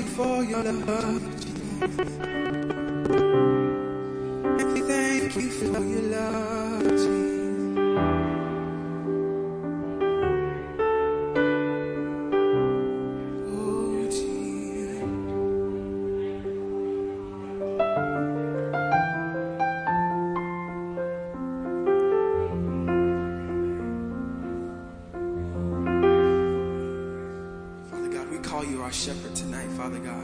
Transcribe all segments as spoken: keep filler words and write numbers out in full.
you for your love, Jesus. Thank you for your love, Jesus. Shepherd tonight, Father God.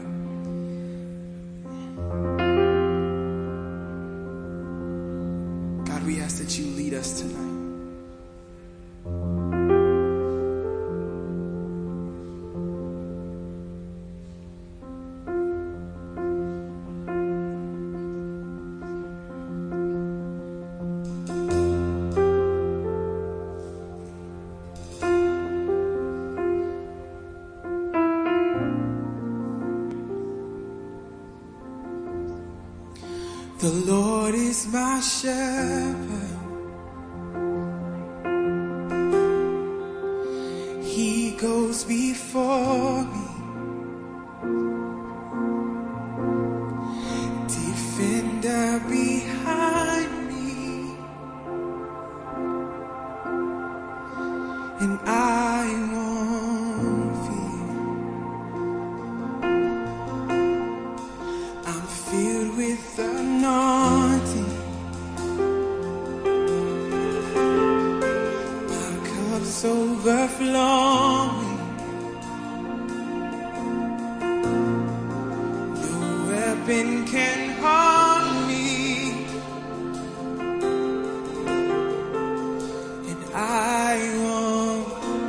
God, we ask that you lead us tonight. The Lord is my shepherd. He goes before me. Defender behind me. And I won't fear. I'm filled with the anointing. My cup's overflowing. No weapon can harm me. And I won't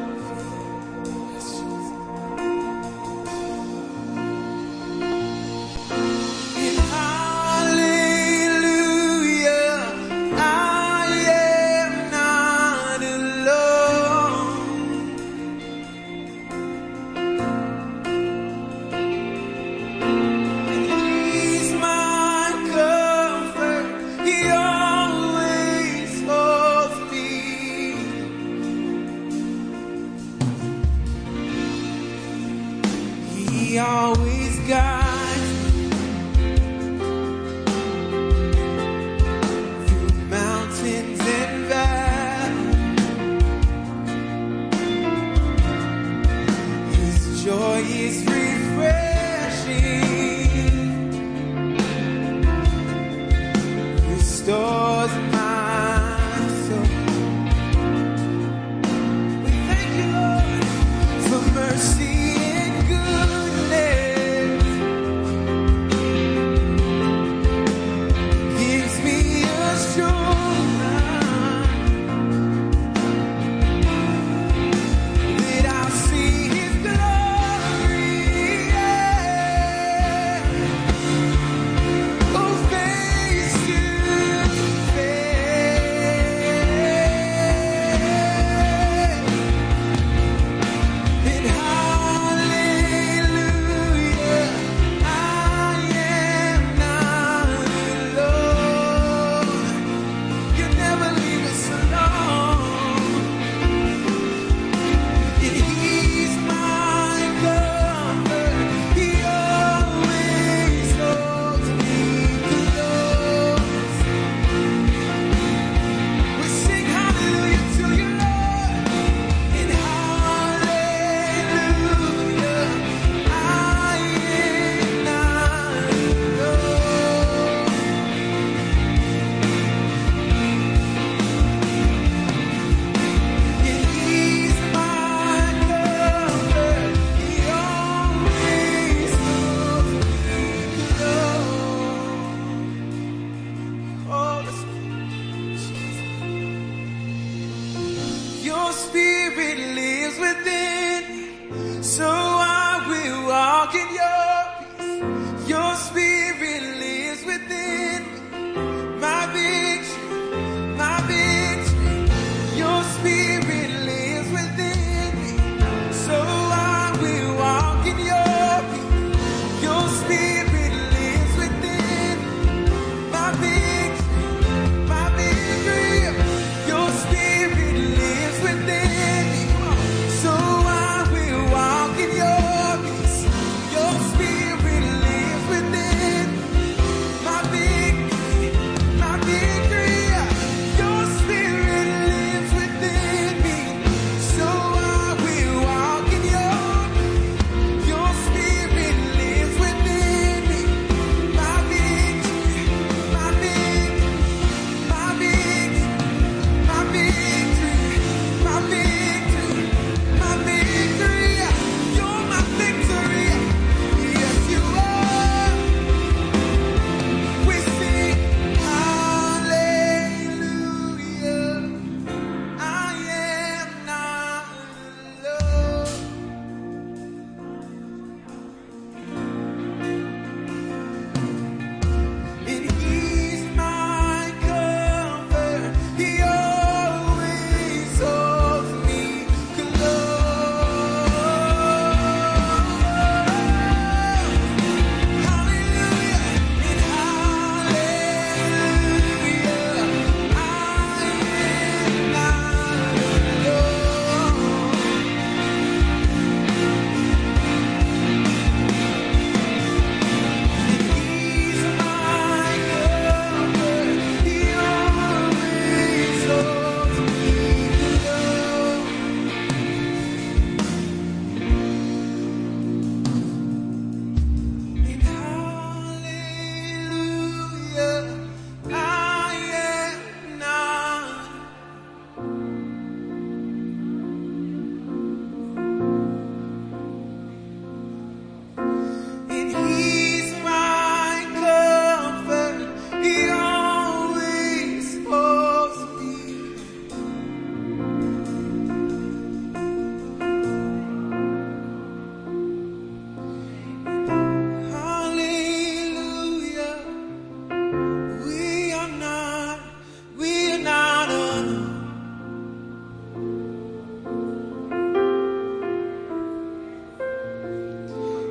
He always guides me through mountains and valleys. His joy is refreshing, restores my soul. We thank you, Lord, for mercy. Yeah.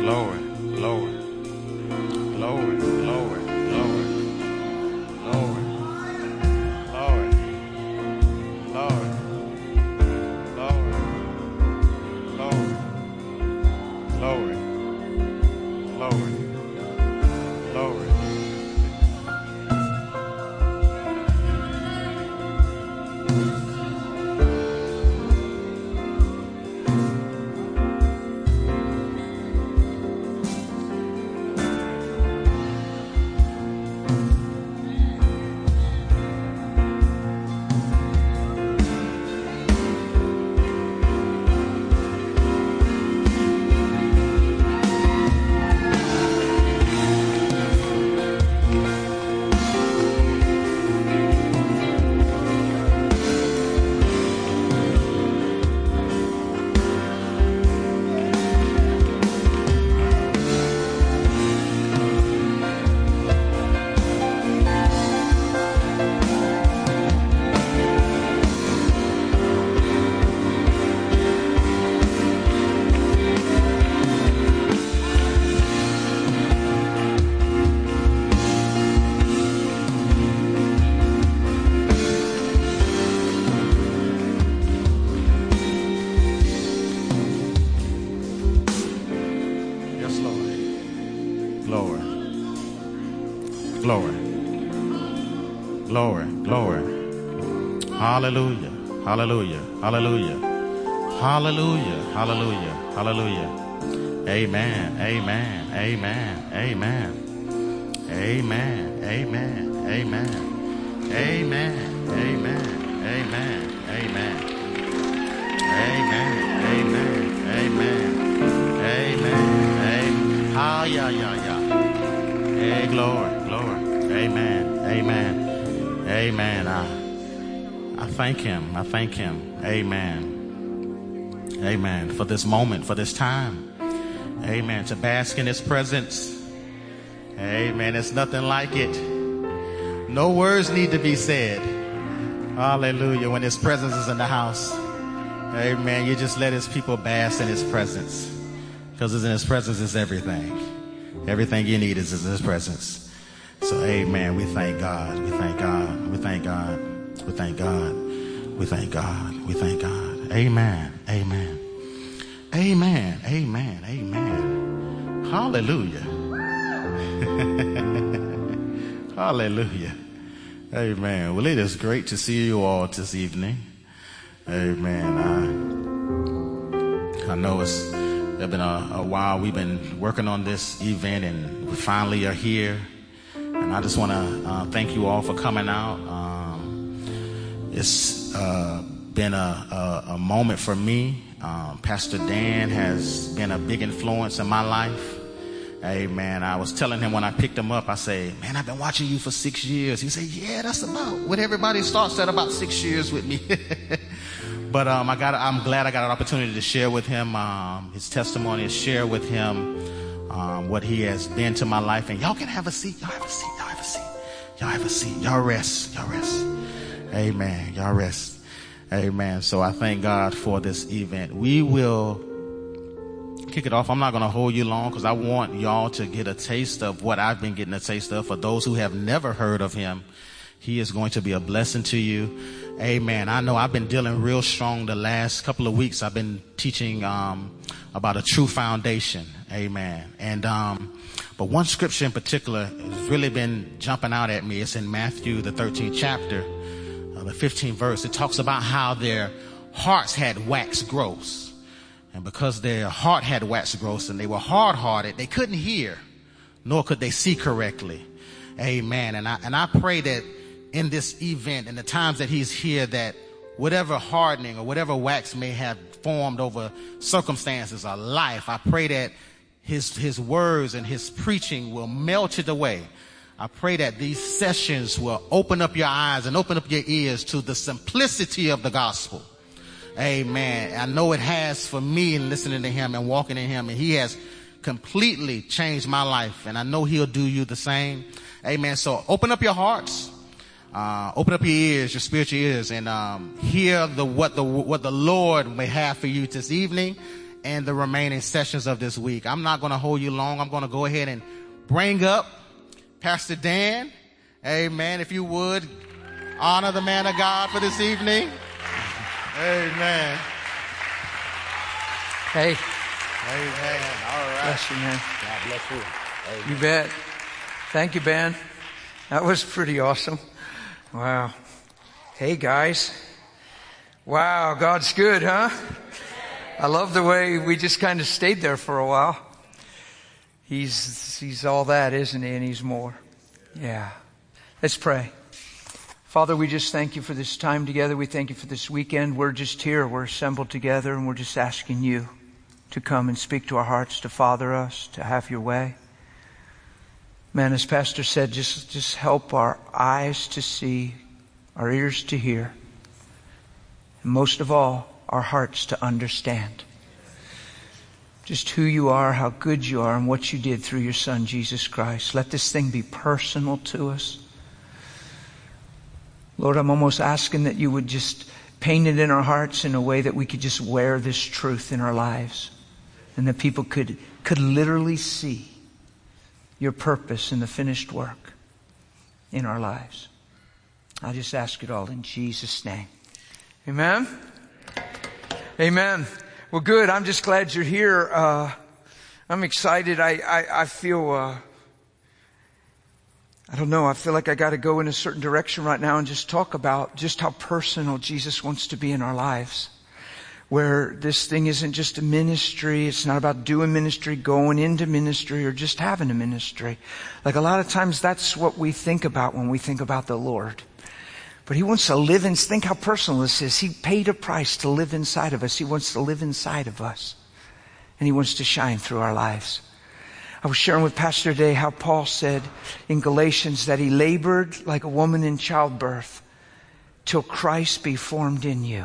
Glory, glory, glory, glory, glory, glory, glory, glory, glory, glory, glory, glory, glory. Glory, glory, glory. Hallelujah, hallelujah, hallelujah, hallelujah, hallelujah, hallelujah. Amen, amen, amen, amen, amen, amen, amen, amen, amen, amen, amen, amen, amen, amen, amen, amen. Ah, yeah, yeah, yeah. Hey, glory, glory. Amen, amen, amen. I, I thank him. I thank him. Amen. Amen. For this moment, for this time. Amen. To bask in his presence. Amen. It's nothing like it. No words need to be said. Hallelujah. When his presence is in the house. Amen. You just let his people bask in his presence. Because in his presence is everything. Everything you need is in his presence. So, amen. We thank God. We thank God. We thank God. We thank God. We thank God. We thank God. Amen. Amen. Amen. Amen. Amen. Hallelujah. Hallelujah. Amen. Well, it is great to see you all this evening. Amen. I, I know it's It's been a, a while. We've been working on this event, and we finally are here. And I just want to uh, thank you all for coming out. Um, it's uh, been a, a, a moment for me. Um, Pastor Dan has been a big influence in my life. Amen. I was telling him when I picked him up, I say, man, I've been watching you for six years. He said, yeah, that's about what everybody starts at, about six years with me. But um, I got, I'm glad I got an opportunity to share with him um, his testimony, and share with him um, what he has been to my life. And y'all can have a seat. Y'all have a seat. Y'all have a seat. Y'all have a seat. Y'all rest. Y'all rest. Amen. Y'all rest. Amen. So I thank God for this event. We will kick it off. I'm not going to hold you long because I want y'all to get a taste of what I've been getting a taste of. For those who have never heard of him, he is going to be a blessing to you. Amen. I know I've been dealing real strong the last couple of weeks. I've been teaching um, about a true foundation. Amen. And um, but one scripture in particular has really been jumping out at me. It's in Matthew, the thirteenth chapter, uh, the fifteenth verse. It talks about how their hearts had waxed gross. And because their heart had waxed gross and they were hard-hearted, they couldn't hear, nor could they see correctly. Amen. And I and I pray that in this event, in the times that he's here, that whatever hardening or whatever wax may have formed over circumstances or life, I pray that his his words and his preaching will melt it away. I pray that these sessions will open up your eyes and open up your ears to the simplicity of the gospel. Amen. I know it has for me in listening to him and walking in him, and he has completely changed my life, and I know he'll do you the same. Amen. So open up your hearts. Uh, open up your ears, your spiritual ears, and um, hear the what the what the Lord may have for you this evening. and the remaining sessions of this week. I'm not going to hold you long. I'm going to go ahead and bring up Pastor Dan. Amen. If you would, honor the man of God for this evening. Amen. Hey. Amen. All right. Bless you, man. God bless you. Amen. You bet. Thank you, Ben. That was pretty awesome. Wow. Hey, guys. Wow, God's good, huh? I love the way we just kind of stayed there for a while. He's, he's all that, isn't he? And he's more. Yeah. Let's pray. Father, we just thank you for this time together. We thank you for this weekend. We're just here. We're assembled together, and we're just asking you to come and speak to our hearts, to father us, to have your way. Man, as Pastor said, just, just help our eyes to see, our ears to hear, and most of all, our hearts to understand just who you are, how good you are, and what you did through your Son, Jesus Christ. Let this thing be personal to us. Lord, I'm almost asking that you would just paint it in our hearts in a way that we could just wear this truth in our lives, and that people could, could literally see your purpose and the finished work in our lives. I just ask it all in Jesus' name. Amen. Amen. Well, good. I'm just glad you're here. Uh, I'm excited. I, I, I feel, uh, I don't know. I feel like I got to go in a certain direction right now and just talk about just how personal Jesus wants to be in our lives. Where this thing isn't just a ministry. It's not about doing ministry, going into ministry, or just having a ministry. Like a lot of times that's what we think about when we think about the Lord. But He wants to live in, think how personal this is. He paid a price to live inside of us. He wants to live inside of us. And He wants to shine through our lives. I was sharing with Pastor today how Paul said in Galatians that he labored like a woman in childbirth till Christ be formed in you.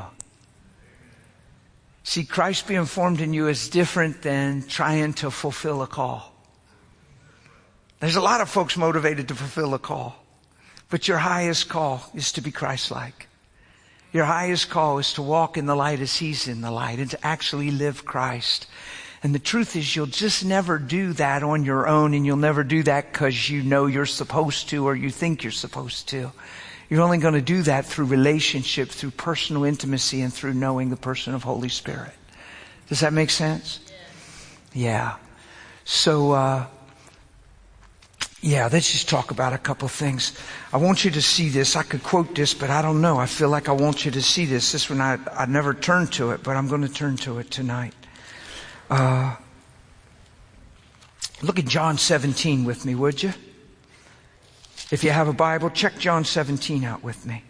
See, Christ being formed in you is different than trying to fulfill a call. There's a lot of folks motivated to fulfill a call. But your highest call is to be Christ-like. Your highest call is to walk in the light as He's in the light and to actually live Christ. And the truth is you'll just never do that on your own, and you'll never do that because you know you're supposed to or you think you're supposed to. You're only going to do that through relationship, through personal intimacy, and through knowing the person of Holy Spirit. Does that make sense? Yeah. So, uh, yeah, let's just talk about a couple of things. I want you to see this. I could quote this, but I don't know. I feel like I want you to see this. This one, I, I never turned to it, but I'm going to turn to it tonight. Uh, look at John seventeen with me, would you? If you have a Bible, check John seventeen out with me.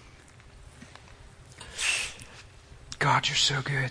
God, you're so good.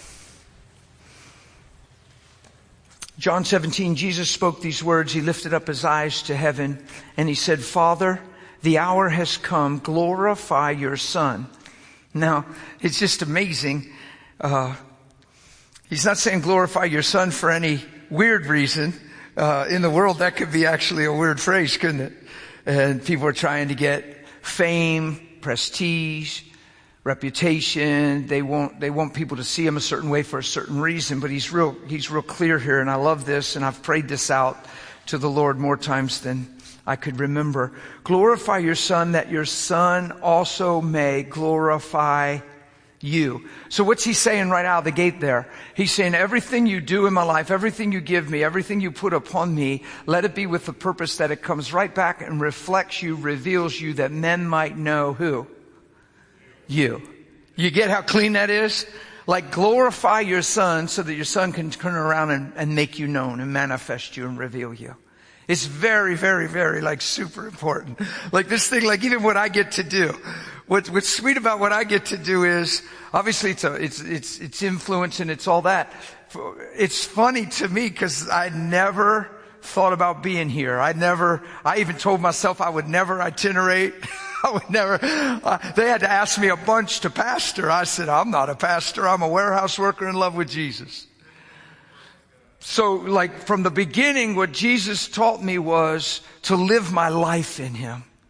John seventeen, Jesus spoke these words. He lifted up His eyes to heaven and He said, Father, the hour has come. Glorify your Son. Now, it's just amazing. Uh, he's not saying glorify your Son for any weird reason. Uh, in the world, that could be actually a weird phrase, couldn't it? And people are trying to get fame, prestige, reputation. They want, they want people to see Him a certain way for a certain reason, but he's real, he's real clear here. And I love this. And I've prayed this out to the Lord more times than I could remember. Glorify your Son, that your Son also may glorify you. So what's He saying right out of the gate there? He's saying everything you do in my life, everything you give me, everything you put upon me, let it be with the purpose that it comes right back and reflects you, reveals you, that men might know who? You. You get how clean that is? Like glorify your Son so that your Son can turn around and, and make you known and manifest you and reveal you. It's very, very, very like super important. Like this thing, like even what I get to do. What, what's sweet about what I get to do is obviously it's a, it's, it's, it's influence and it's all that. It's funny to me because I never thought about being here. I never, I even told myself I would never itinerate. I would never, uh, they had to ask me a bunch to pastor. I said, I'm not a pastor. I'm a warehouse worker in love with Jesus. So like from the beginning, what Jesus taught me was to live my life in Him.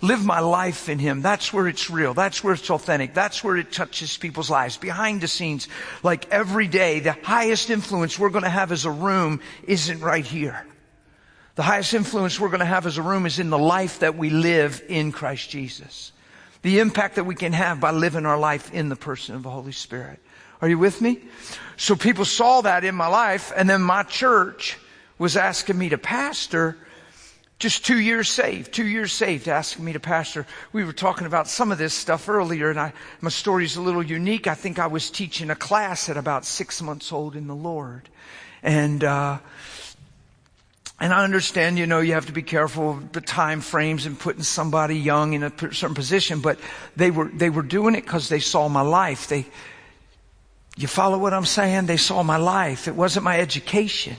Live my life in Him. That's where it's real. That's where it's authentic. That's where it touches people's lives. Behind the scenes, like every day, the highest influence we're going to have as a room isn't right here. The highest influence we're going to have as a room is in the life that we live in Christ Jesus. The impact that we can have by living our life in the person of the Holy Spirit. Are you with me? So people saw that in my life, and then my church was asking me to pastor. Just two years saved, two years saved, asking me to pastor. We were talking about some of this stuff earlier, and I, my story's a little unique. I think I was teaching a class at about six months old in the Lord. And, uh, and I understand, you know, you have to be careful of the time frames and putting somebody young in a certain position, but they were, they were doing it because they saw my life. They, you follow what I'm saying? They saw my life. It wasn't my education.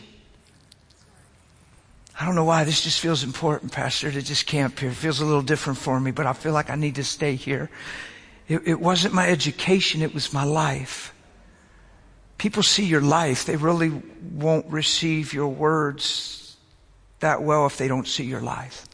I don't know why this just feels important, Pastor, to just camp here. It feels a little different for me, but I feel like I need to stay here. It, it wasn't my education, it was my life. People see your life. They really won't receive your words that well if they don't see your life.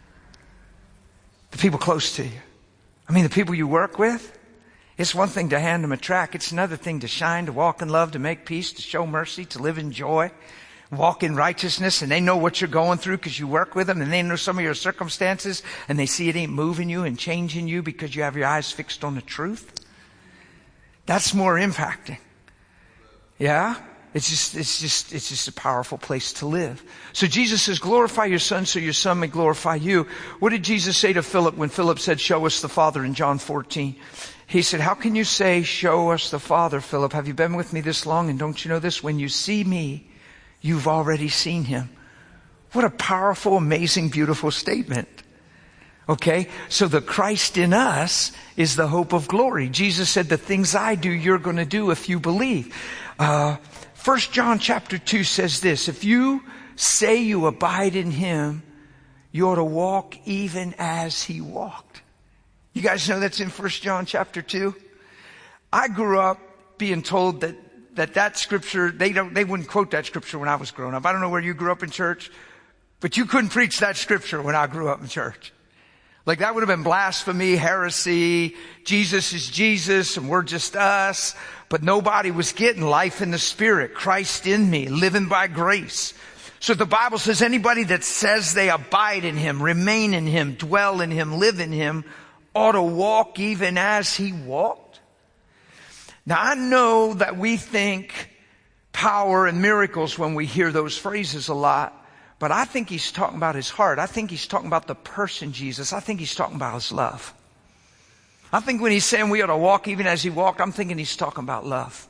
The people close to you. I mean, the people you work with. It's one thing to hand them a tract. It's another thing to shine, to walk in love, to make peace, to show mercy, to live in joy. Walk in righteousness, and they know what you're going through because you work with them, and they know some of your circumstances, and they see it ain't moving you and changing you because you have your eyes fixed on the truth. That's more impacting. Yeah? It's just, it's just, it's just a powerful place to live. So Jesus says, glorify your Son so your Son may glorify you. What did Jesus say to Philip when Philip said, show us the Father in John fourteen? He said, how can you say, show us the Father, Philip? Have you been with me this long? And don't you know this? When you see me, you've already seen Him. What a powerful, amazing, beautiful statement. Okay? So the Christ in us is the hope of glory. Jesus said, the things I do, you're going to do if you believe. Uh, First John chapter two says this, if you say you abide in Him, you ought to walk even as He walked. You guys know that's in First John chapter two? I grew up being told that that that scripture, they don't, they wouldn't quote that scripture when I was growing up. I don't know where you grew up in church, but you couldn't preach that scripture when I grew up in church. Like that would have been blasphemy, heresy. Jesus is Jesus and we're just us. But nobody was getting life in the Spirit. Christ in me, living by grace. So the Bible says anybody that says they abide in Him, remain in Him, dwell in Him, live in Him, ought to walk even as He walked. Now I know that we think power and miracles when we hear those phrases a lot, but I think He's talking about His heart. I think He's talking about the person Jesus. I think He's talking about His love. I think when He's saying we ought to walk even as He walked, I'm thinking He's talking about love.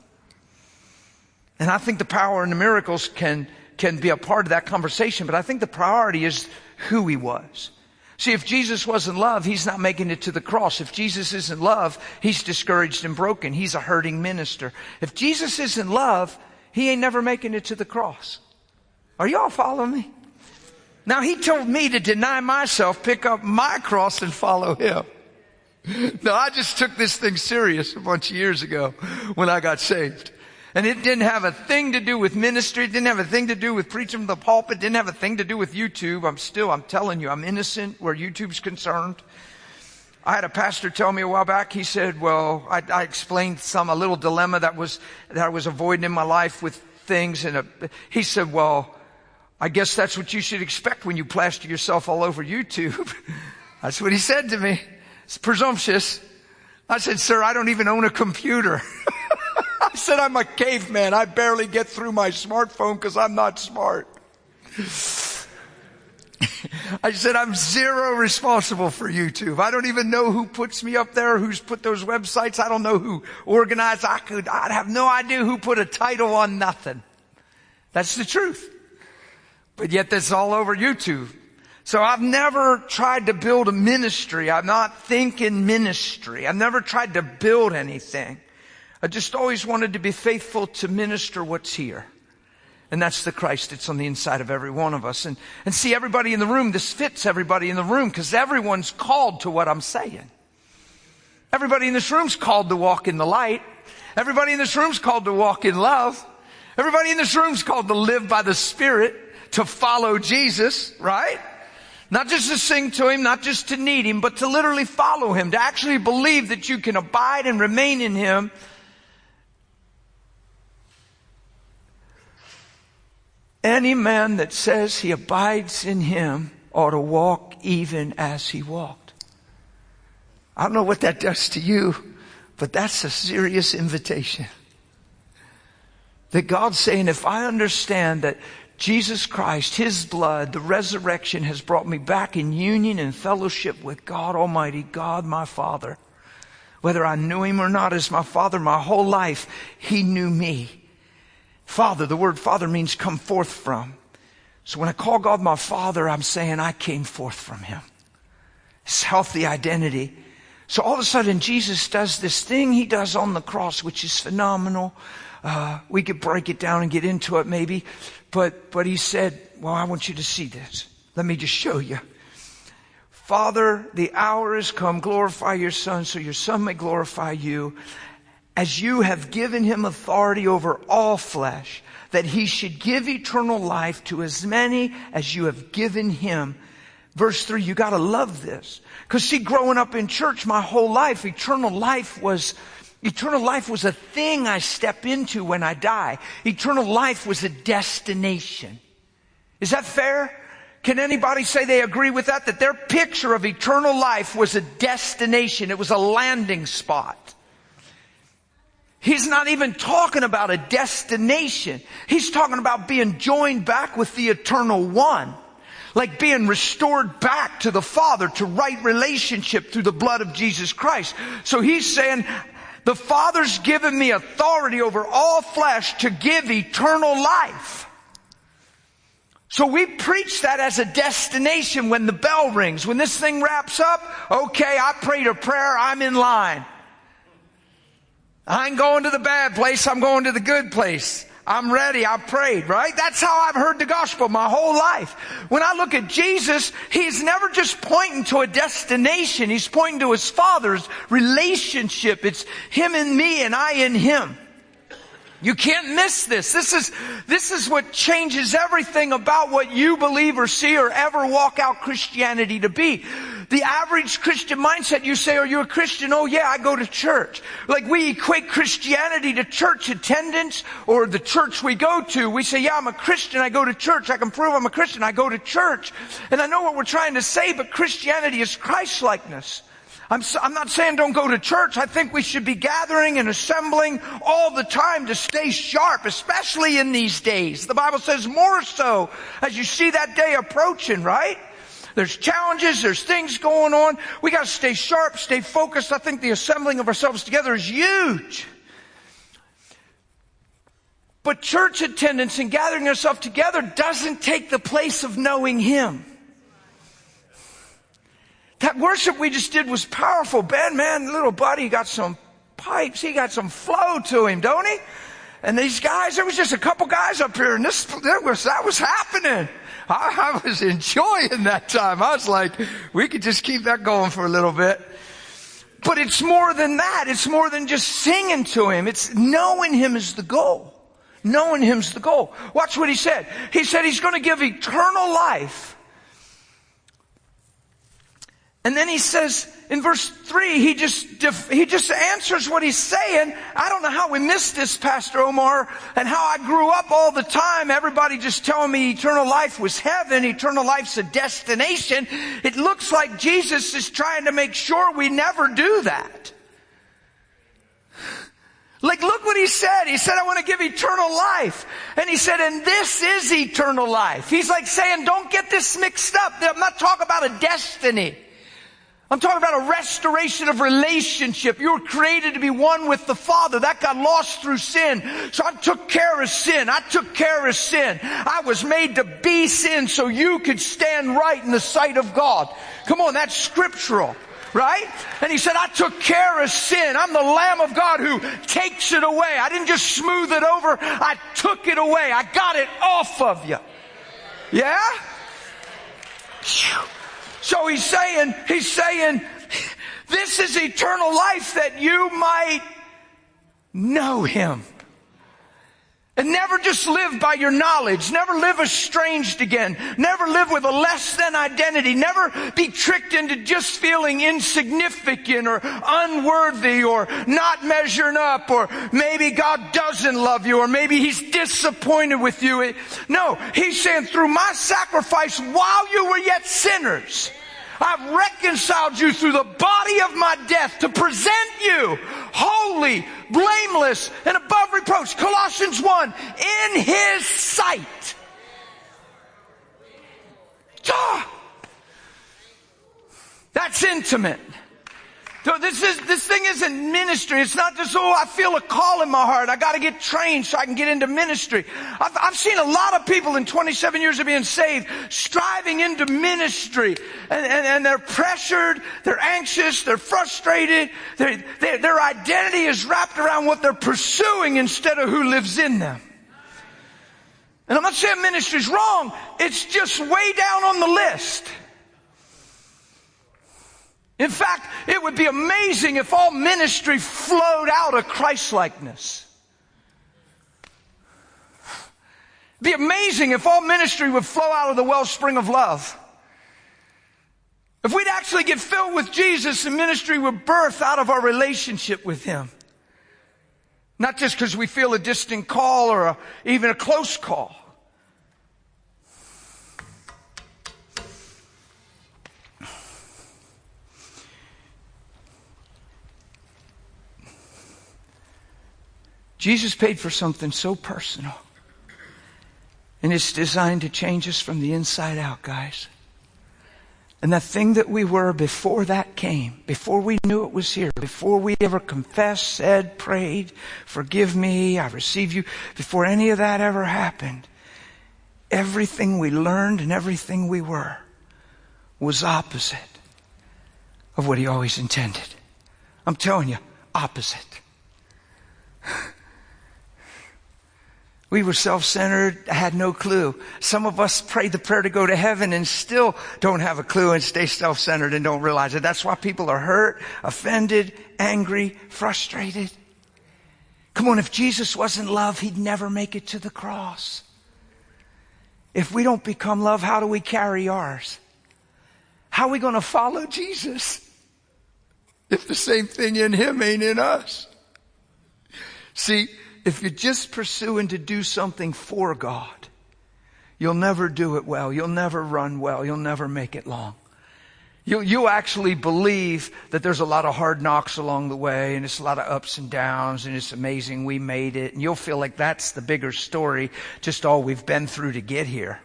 And I think the power and the miracles can, can be a part of that conversation, but I think the priority is who He was. See, if Jesus wasn't love, He's not making it to the cross. If Jesus isn't love, He's discouraged and broken. He's a hurting minister. If Jesus isn't love, He ain't never making it to the cross. Are y'all following me? Now, He told me to deny myself, pick up my cross and follow Him. Now, I just took this thing serious a bunch of years ago when I got saved. And it didn't have a thing to do with ministry. It didn't have a thing to do with preaching from the pulpit. It didn't have a thing to do with YouTube. I'm still, I'm telling you, I'm innocent where YouTube's concerned. I had a pastor tell me a while back, he said, well, I, I explained some, a little dilemma that was, that I was avoiding in my life with things. And a, he said, well, I guess that's what you should expect when you plaster yourself all over YouTube. That's what he said to me. It's presumptuous. I said, sir, I don't even own a computer. I said, I'm a caveman. I barely get through my smartphone because I'm not smart. I said, I'm zero responsible for YouTube. I don't even know who puts me up there, who's put those websites. I don't know who organized. I could, I'd have no idea who put a title on nothing. That's the truth. But yet that's all over YouTube. So I've never tried to build a ministry. I'm not thinking ministry. I've never tried to build anything. I just always wanted to be faithful to minister what's here. And that's the Christ that's on the inside of every one of us. And, and see, everybody in the room, this fits everybody in the room because everyone's called to what I'm saying. Everybody in this room's called to walk in the light. Everybody in this room's called to walk in love. Everybody in this room's called to live by the Spirit, to follow Jesus, right? Not just to sing to Him, not just to need Him, but to literally follow Him, to actually believe that you can abide and remain in Him. Any man that says he abides in Him ought to walk even as He walked. I don't know what that does to you, but that's a serious invitation. That God's saying, if I understand that Jesus Christ, His blood, the resurrection has brought me back in union and fellowship with God Almighty, God my Father. Whether I knew Him or not as my Father, my whole life, He knew me. Father, the word Father means come forth from. So when I call God my Father, I'm saying I came forth from Him. It's healthy identity. So all of a sudden Jesus does this thing He does on the cross, which is phenomenal. Uh, we could break it down and get into it maybe. But, but He said, well, I want you to see this. Let me just show you. Father, the hour has come. Glorify your Son so your Son may glorify you. As you have given Him authority over all flesh, that He should give eternal life to as many as you have given Him. Verse three, you gotta love this. Cause see, growing up in church my whole life, eternal life was, eternal life was a thing I step into when I die. Eternal life was a destination. Is that fair? Can anybody say they agree with that? That their picture of eternal life was a destination. It was a landing spot. He's not even talking about a destination. He's talking about being joined back with the Eternal One. Like being restored back to the Father, to right relationship through the blood of Jesus Christ. So He's saying, the Father's given me authority over all flesh to give eternal life. So we preach that as a destination when the bell rings. When this thing wraps up, okay, I prayed a prayer, I'm in line. I ain't going to the bad place, I'm going to the good place. I'm ready, I prayed, right? That's how I've heard the gospel my whole life. When I look at Jesus, He's never just pointing to a destination. He's pointing to His Father's relationship. It's Him and me and I in Him. You can't miss this. This is, this is what changes everything about what you believe or see or ever walk out Christianity to be. The average Christian mindset, you say, are you a Christian? Oh yeah, I go to church. Like we equate Christianity to church attendance or the church we go to. We say, yeah, I'm a Christian, I go to church. I can prove I'm a Christian, I go to church. And I know what we're trying to say, but Christianity is Christ-likeness. I'm, I'm not saying don't go to church. I think we should be gathering and assembling all the time to stay sharp, especially in these days. The Bible says more so as you see that day approaching, right? There's challenges, there's things going on. We got to stay sharp, stay focused. I think the assembling of ourselves together is huge. But church attendance and gathering ourselves together doesn't take the place of knowing Him. That worship we just did was powerful. Ben, man, little buddy got some pipes. He got some flow to him, don't he? And these guys, there was just a couple guys up here, and this that was that was happening. I, I was enjoying that time. I was like, we could just keep that going for a little bit. But it's more than that. It's more than just singing to Him. It's knowing Him is the goal. Knowing Him's the goal. Watch what He said. He said He's going to give eternal life. And then He says in verse three, he just, he just answers what He's saying. I don't know how we missed this, Pastor Omar, and how I grew up all the time. Everybody just telling me eternal life was heaven. Eternal life's a destination. It looks like Jesus is trying to make sure we never do that. Like, look what He said. He said, I want to give eternal life. And He said, and this is eternal life. He's like saying, don't get this mixed up. I'm not talking about a destiny. I'm talking about a restoration of relationship. You were created to be one with the Father. That got lost through sin. So I took care of sin. I took care of sin. I was made to be sin so you could stand right in the sight of God. Come on, that's scriptural, right? And He said, I took care of sin. I'm the Lamb of God who takes it away. I didn't just smooth it over. I took it away. I got it off of you. Yeah? So he's saying, he's saying, this is eternal life that you might know Him. And never just live by your knowledge. Never live estranged again. Never live with a less than identity. Never be tricked into just feeling insignificant or unworthy or not measuring up, or maybe God doesn't love you, or maybe He's disappointed with you. No, He's saying through my sacrifice while you were yet sinners, I've reconciled you through the body of my death to present you holy, blameless, and above reproach. Colossians one, in His sight. Ah, that's intimate. So this is, this thing isn't ministry. It's not just, oh, I feel a call in my heart. I got to get trained so I can get into ministry. I've, I've seen a lot of people in twenty-seven years of being saved striving into ministry, and, and, and they're pressured, they're anxious, they're frustrated. They're, they're, their identity is wrapped around what they're pursuing instead of who lives in them. And I'm not saying ministry's wrong. It's just way down on the list. In fact, it would be amazing if all ministry flowed out of Christ-likeness. It'd be amazing if all ministry would flow out of the wellspring of love. If we'd actually get filled with Jesus, and ministry would birth out of our relationship with Him. Not just because we feel a distant call or a, even a close call. Jesus paid for something so personal. And it's designed to change us from the inside out, guys. And that thing that we were before that came, before we knew it was here, before we ever confessed, said, prayed, forgive me, I receive you, before any of that ever happened, everything we learned and everything we were was opposite of what He always intended. I'm telling you, opposite. We were self-centered, had no clue. Some of us prayed the prayer to go to heaven and still don't have a clue and stay self-centered and don't realize it. That's why people are hurt, offended, angry, frustrated. Come on, if Jesus wasn't love, He'd never make it to the cross. If we don't become love, how do we carry ours? How are we going to follow Jesus if the same thing in Him ain't in us? See, if you're just pursuing to do something for God, you'll never do it well. You'll never run well. You'll never make it long. You'll, you'll actually believe that there's a lot of hard knocks along the way, and it's a lot of ups and downs, and it's amazing we made it. And you'll feel like that's the bigger story, just all we've been through to get here.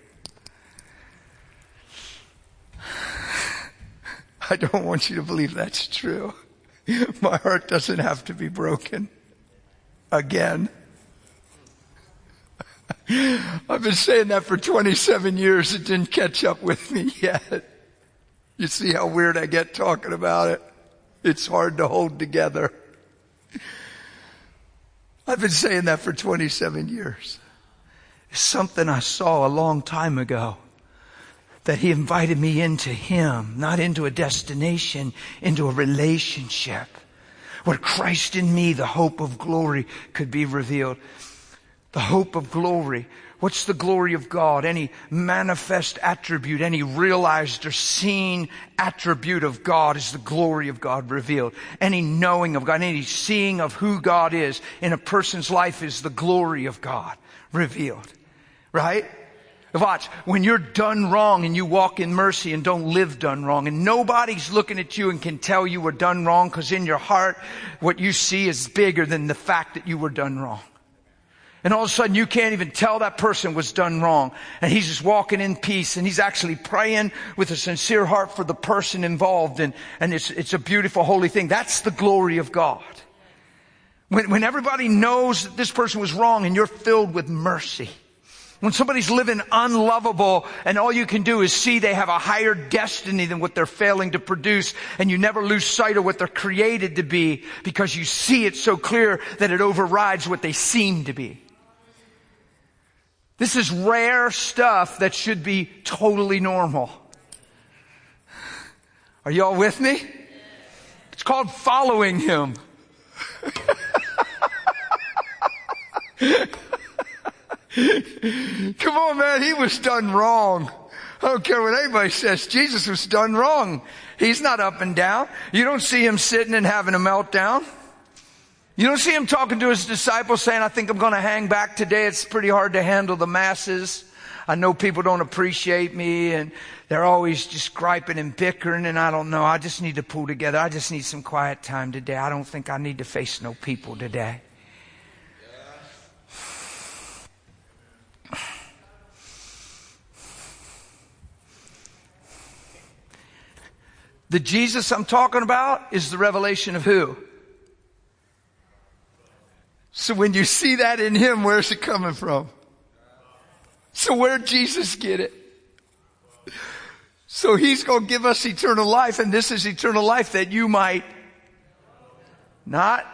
I don't want you to believe that's true. My heart doesn't have to be broken. Again. I've been saying that for twenty-seven years. It didn't catch up with me yet. You see how weird I get talking about it? It's hard to hold together. I've been saying that for twenty-seven years. It's something I saw a long time ago. That He invited me into Him, not into a destination, into a relationship. Where Christ in me, the hope of glory, could be revealed. The hope of glory. What's the glory of God? Any manifest attribute, any realized or seen attribute of God is the glory of God revealed. Any knowing of God, any seeing of who God is in a person's life is the glory of God revealed. Right? Watch, when you're done wrong and you walk in mercy and don't live done wrong, and nobody's looking at you and can tell you were done wrong, because in your heart what you see is bigger than the fact that you were done wrong. And all of a sudden you can't even tell that person was done wrong. And he's just walking in peace, and he's actually praying with a sincere heart for the person involved. And, and it's, it's a beautiful, holy thing. That's the glory of God. When, when everybody knows that this person was wrong and you're filled with mercy. When somebody's living unlovable and all you can do is see they have a higher destiny than what they're failing to produce, and you never lose sight of what they're created to be because you see it so clear that it overrides what they seem to be. This is rare stuff that should be totally normal. Are you all with me? It's called following Him. Come on, man. He was done wrong. I don't care what anybody says. Jesus was done wrong. He's not up and down. You don't see him sitting and having a meltdown. You don't see him talking to his disciples saying, I think I'm going to hang back today. It's pretty hard to handle the masses. I know people don't appreciate me and they're always just griping and bickering and I don't know. I just need to pull together. I just need some quiet time today. I don't think I need to face no people today. The Jesus I'm talking about is the revelation of who? So when you see that in him, where's it coming from? So where'd Jesus get it? So he's going to give us eternal life, and this is eternal life that you might not.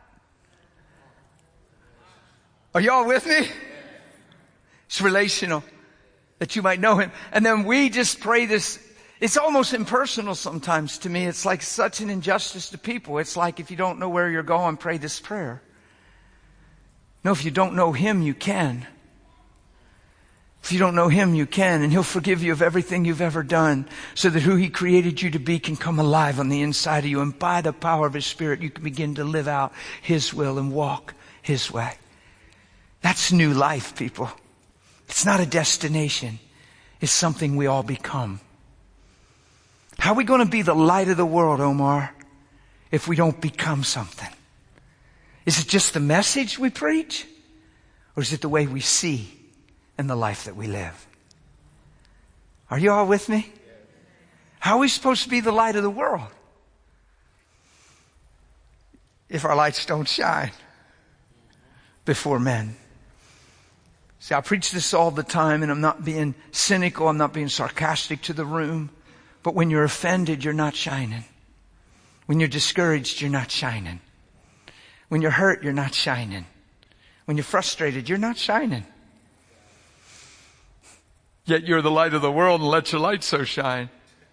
Are y'all with me? It's relational, that you might know him. And then we just pray this. It's almost impersonal sometimes to me. It's like such an injustice to people. It's like if you don't know where you're going, pray this prayer. No, if you don't know him, you can. If you don't know him, you can. And he'll forgive you of everything you've ever done so that who he created you to be can come alive on the inside of you. And by the power of his Spirit, you can begin to live out his will and walk his way. That's new life, people. It's not a destination. It's something we all become. How are we going to be the light of the world, Omar, if we don't become something? Is it just the message we preach? Or is it the way we see and the life that we live? Are you all with me? How are we supposed to be the light of the world if our lights don't shine before men? See, I preach this all the time, and I'm not being cynical. I'm not being sarcastic to the room. But when you're offended, you're not shining. When you're discouraged, you're not shining. When you're hurt, you're not shining. When you're frustrated, you're not shining. Yet you're the light of the world, and let your light so shine.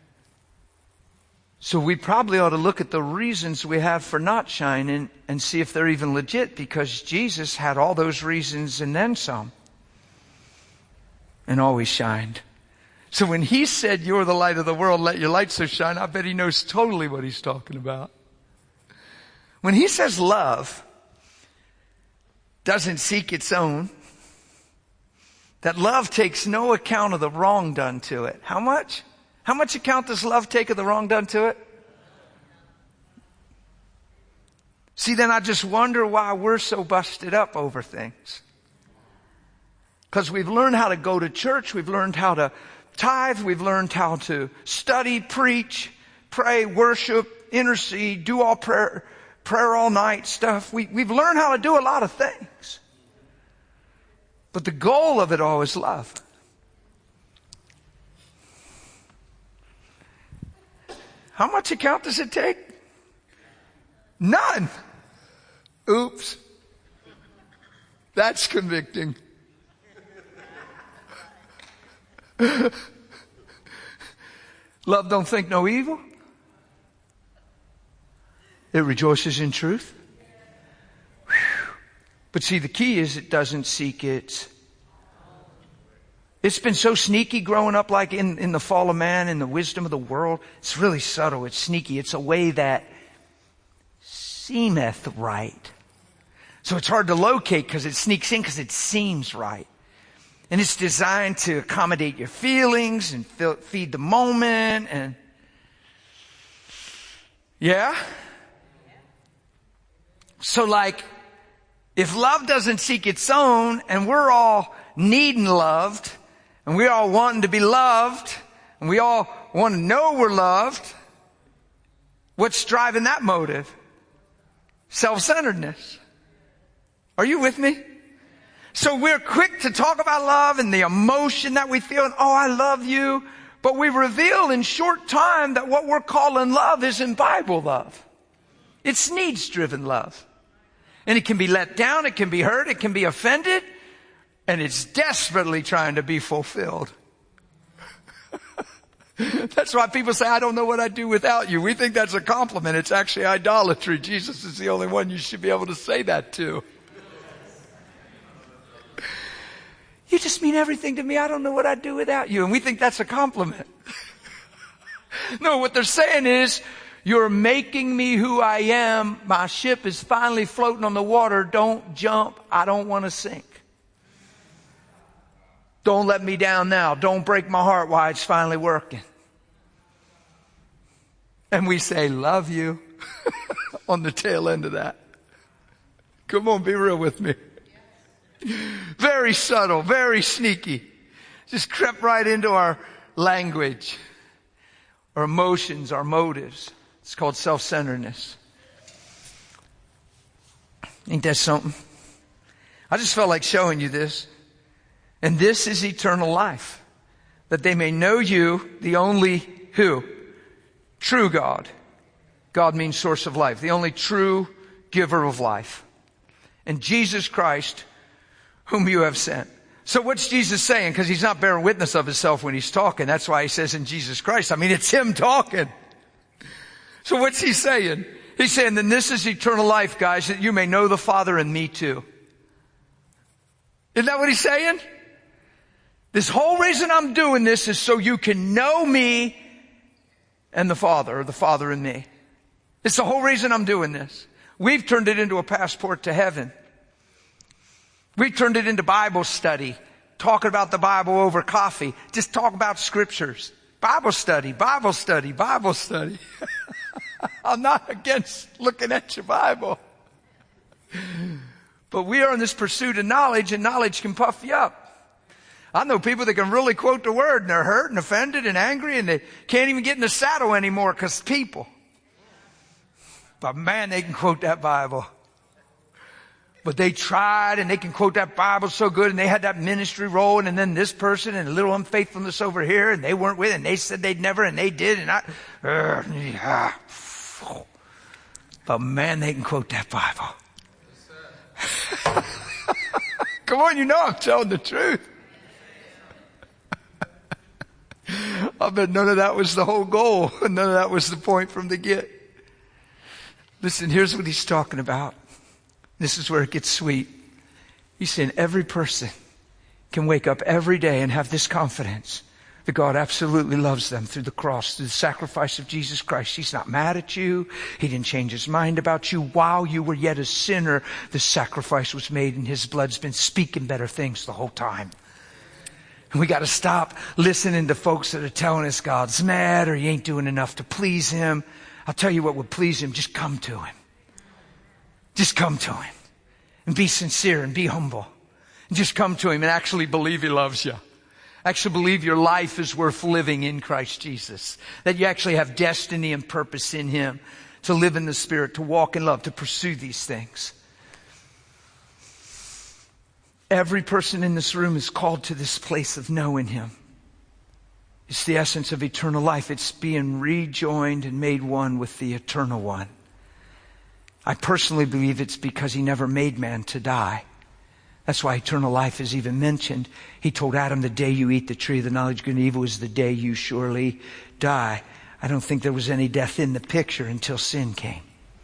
So we probably ought to look at the reasons we have for not shining and see if they're even legit, because Jesus had all those reasons and then some. And always shined. So when he said, you're the light of the world, let your light so shine, I bet he knows totally what he's talking about. When he says love doesn't seek its own, that love takes no account of the wrong done to it. How much? How much account does love take of the wrong done to it? See, then I just wonder why we're so busted up over things. Because we've learned how to go to church, we've learned how to tithe, we've learned how to study, preach, pray, worship, intercede, do all prayer, prayer all night stuff. We, we've learned how to do a lot of things. But the goal of it all is love. How much account does it take? None. Oops. That's convicting. Love don't think no evil. It rejoices in truth. Whew. But see, the key is it doesn't seek its. It's been so sneaky growing up, like in, in the fall of man, in the wisdom of the world. It's really subtle. It's sneaky. It's a way that seemeth right. So it's hard to locate because it sneaks in because it seems right. And it's designed to accommodate your feelings and feel, feed the moment. And yeah. So like, if love doesn't seek its own and we're all needing loved and we're all wanting to be loved and we all want to know we're loved, what's driving that motive? Self-centeredness. Are you with me? So we're quick to talk about love and the emotion that we feel, and oh, I love you. But we reveal in short time that what we're calling love isn't Bible love. It's needs-driven love. And it can be let down, it can be hurt, it can be offended, and it's desperately trying to be fulfilled. That's why people say, I don't know what I'd do without you. We think that's a compliment. It's actually idolatry. Jesus is the only one you should be able to say that to. You just mean everything to me. I don't know what I'd do without you. And we think that's a compliment. No, what they're saying is, you're making me who I am. My ship is finally floating on the water. Don't jump. I don't want to sink. Don't let me down now. Don't break my heart while it's finally working. And we say, love you on the tail end of that. Come on, be real with me. Very subtle, very sneaky. Just crept right into our language, our emotions, our motives. It's called self-centeredness. Ain't that something? I just felt like showing you this. And this is eternal life, that they may know you, the only who? True God. God means source of life, the only true giver of life. And Jesus Christ, whom you have sent. So what's Jesus saying? Because he's not bearing witness of himself when he's talking. That's why he says in Jesus Christ. I mean, it's him talking. So what's he saying? He's saying, then this is eternal life, guys, that you may know the Father and me too. Isn't that what he's saying? This whole reason I'm doing this is so you can know me and the Father, or the Father and me. It's the whole reason I'm doing this. We've turned it into a passport to heaven. We turned it into Bible study, talking about the Bible over coffee. Just talk about scriptures. Bible study, Bible study, Bible study. I'm not against looking at your Bible. But we are in this pursuit of knowledge, and knowledge can puff you up. I know people that can really quote the word, and they're hurt and offended and angry, and they can't even get in the saddle anymore because people. But man, they can quote that Bible. But they tried, and they can quote that Bible so good, and they had that ministry role, and then this person, and a little unfaithfulness over here, and they weren't with it, and they said they'd never, and they did, and I... Uh, yeah. But man, they can quote that Bible. Come on, you know I'm telling the truth. I bet none of that was the whole goal. None of that was the point from the get. Listen, here's what he's talking about. This is where it gets sweet. He's saying every person can wake up every day and have this confidence that God absolutely loves them through the cross, through the sacrifice of Jesus Christ. He's not mad at you. He didn't change his mind about you. While you were yet a sinner, the sacrifice was made, and his blood's been speaking better things the whole time. And we got to stop listening to folks that are telling us God's mad or he ain't doing enough to please him. I'll tell you what would please him. Just come to him. Just come to him and be sincere and be humble. And just come to him and actually believe he loves you. Actually believe your life is worth living in Christ Jesus. That you actually have destiny and purpose in him to live in the Spirit, to walk in love, to pursue these things. Every person in this room is called to this place of knowing him. It's the essence of eternal life. It's being rejoined and made one with the eternal one. I personally believe it's because he never made man to die. That's why eternal life is even mentioned. He told Adam, the day you eat the tree of the knowledge of good and evil is the day you surely die. I don't think there was any death in the picture until sin came.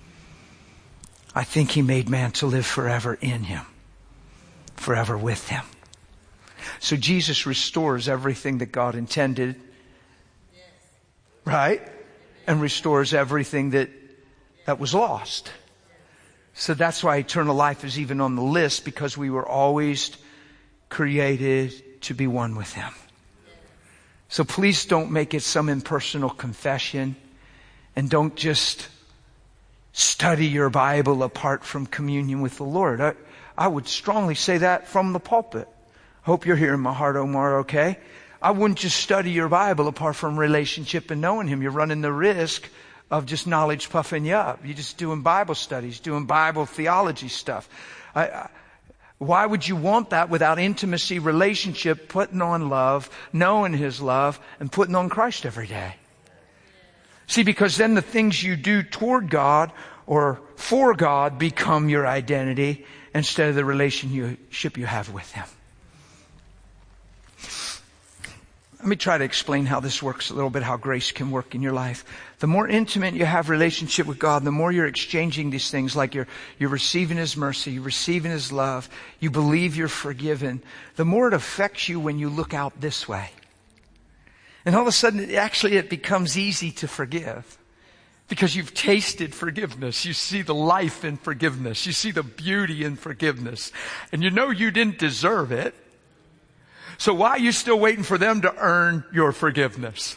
I think he made man to live forever in him. Forever with him. So Jesus restores everything that God intended. Yes. Right? And restores everything that, that was lost. So that's why eternal life is even on the list, because we were always created to be one with him. So please don't make it some impersonal confession, and don't just study your Bible apart from communion with the Lord. I, I would strongly say that from the pulpit. Hope you're hearing my heart, Omar, okay? I wouldn't just study your Bible apart from relationship and knowing him. You're running the risk of just knowledge puffing you up. You're just doing Bible studies, doing Bible theology stuff. I, I, why would you want that without intimacy, relationship, putting on love, knowing his love, and putting on Christ every day? See, because then the things you do toward God or for God become your identity instead of the relationship you have with him. Let me try to explain how this works a little bit, how grace can work in your life. The more intimate you have relationship with God, the more you're exchanging these things, like you're, you're receiving His mercy, you're receiving His love, you believe you're forgiven, the more it affects you when you look out this way. And all of a sudden, it, actually it becomes easy to forgive. Because you've tasted forgiveness. You see the life in forgiveness. You see the beauty in forgiveness. And you know you didn't deserve it. So why are you still waiting for them to earn your forgiveness?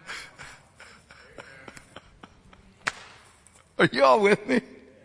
Are you all with me?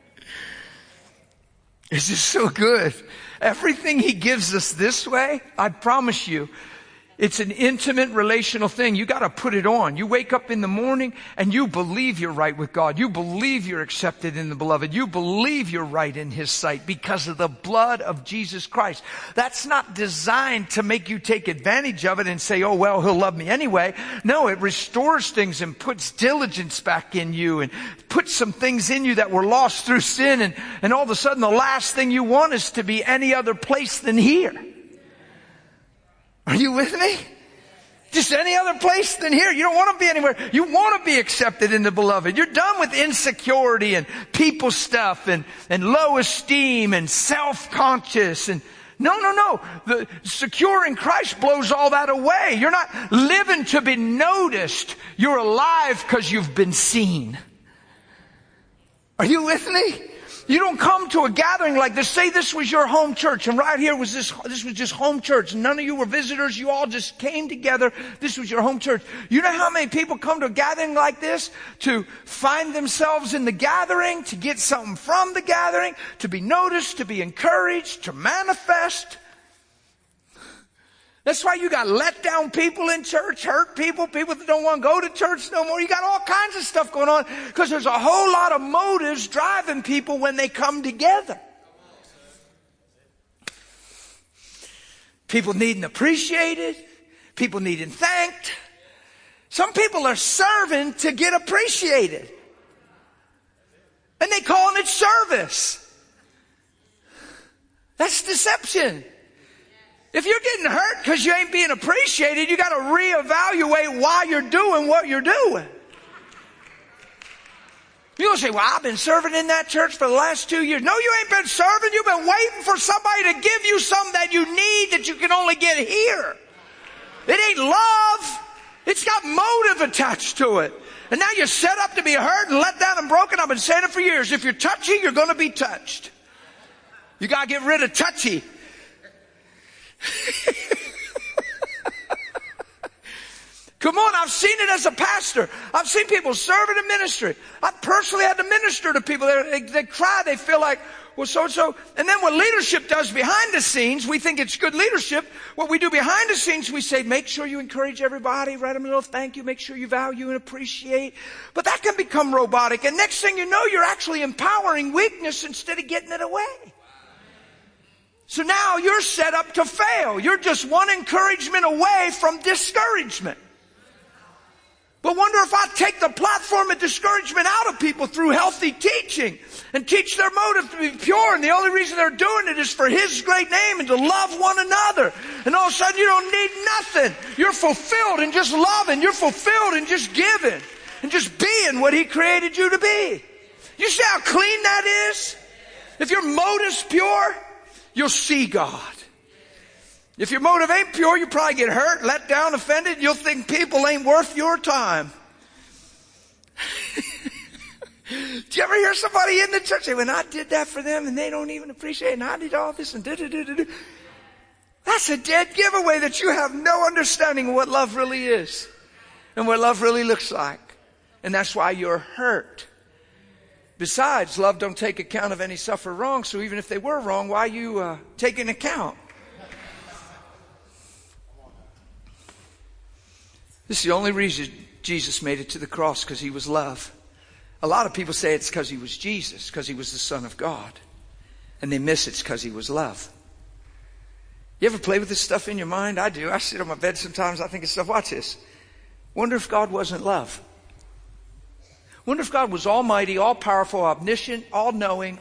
It's just so good. Everything He gives us this way, I promise you, it's an intimate relational thing. You got to put it on. You wake up in the morning and you believe you're right with God. You believe you're accepted in the beloved. You believe you're right in His sight because of the blood of Jesus Christ. That's not designed to make you take advantage of it and say, oh, well, He'll love me anyway. No, it restores things and puts diligence back in you and puts some things in you that were lost through sin. And, and all of a sudden the last thing you want is to be any other place than here. Are you with me? Just any other place than here. You don't want to be anywhere. You want to be accepted in the beloved. You're done with insecurity and people stuff and, and low esteem and self-conscious and no, no, no. The secure in Christ blows all that away. You're not living to be noticed. You're alive because you've been seen. Are you with me? You don't come to a gathering like this. Say this was your home church and right here was this, this was just home church. None of you were visitors. You all just came together. This was your home church. You know how many people come to a gathering like this to find themselves in the gathering, to get something from the gathering, to be noticed, to be encouraged, to manifest. That's why you got let down people in church, hurt people, people that don't want to go to church no more. You got all kinds of stuff going on because there's a whole lot of motives driving people when they come together. People needing appreciated. People needing thanked. Some people are serving to get appreciated. And they calling it service. That's deception. If you're getting hurt because you ain't being appreciated, you got to reevaluate why you're doing what you're doing. You're going to say, well, I've been serving in that church for the last two years. No, you ain't been serving. You've been waiting for somebody to give you something that you need that you can only get here. It ain't love. It's got motive attached to it. And now you're set up to be hurt and let down and broken. I've been saying it for years. If you're touchy, you're going to be touched. You got to get rid of touchy. Come on, I've seen it as a pastor. I've seen people serve in a ministry. I personally had to minister to people. They, they, they cry. They feel like, well, so-and-so. And then what leadership does behind the scenes, we think it's good leadership. What we do behind the scenes, we say, make sure you encourage everybody. Write them a little thank you. Make sure you value and appreciate. But that can become robotic. And next thing you know, you're actually empowering weakness instead of getting it away. So now you're set up to fail. You're just one encouragement away from discouragement. But wonder if I take the platform of discouragement out of people through healthy teaching and teach their motive to be pure. And the only reason they're doing it is for His great name and to love one another. And all of a sudden you don't need nothing. You're fulfilled in just loving. You're fulfilled in just giving and just being what He created you to be. You see how clean that is? If your motive's pure, you'll see God. If your motive ain't pure, you probably get hurt, let down, offended. You'll think people ain't worth your time. Do you ever hear somebody in the church say, when I did that for them and they don't even appreciate it and I did all this and da-da-da-da-da. That's a dead giveaway that you have no understanding of what love really is and what love really looks like. And that's why you're hurt. Besides, love don't take account of any suffer wrong. So even if they were wrong, why are you uh, taking account? This is the only reason Jesus made it to the cross, because He was love. A lot of people say it's because He was Jesus, because He was the Son of God. And they miss it's because He was love. You ever play with this stuff in your mind? I do. I sit on my bed sometimes. I think of stuff. Watch this. Wonder if God wasn't love. Wonder if God was almighty, all-powerful, omniscient, all-knowing,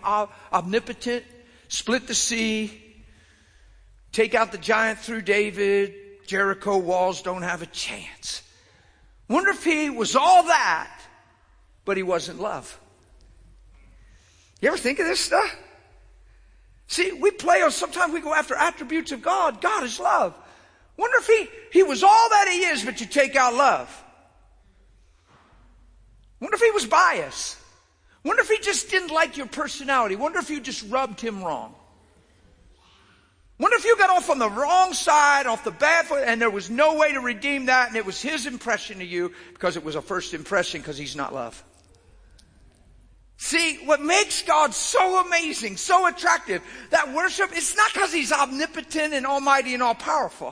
omnipotent, split the sea, take out the giant through David, Jericho walls don't have a chance. Wonder if he was all that, but he wasn't love. You ever think of this stuff? See, we play on, sometimes we go after attributes of God. God is love. Wonder if he, he was all that he is, but you take out love. Wonder if he was biased. Wonder if he just didn't like your personality. Wonder if you just rubbed him wrong. Wonder if you got off on the wrong side, off the bad foot, and there was no way to redeem that, and it was his impression of you because it was a first impression because he's not love. See, what makes God so amazing, so attractive, that worship, it's not because he's omnipotent and almighty and all-powerful.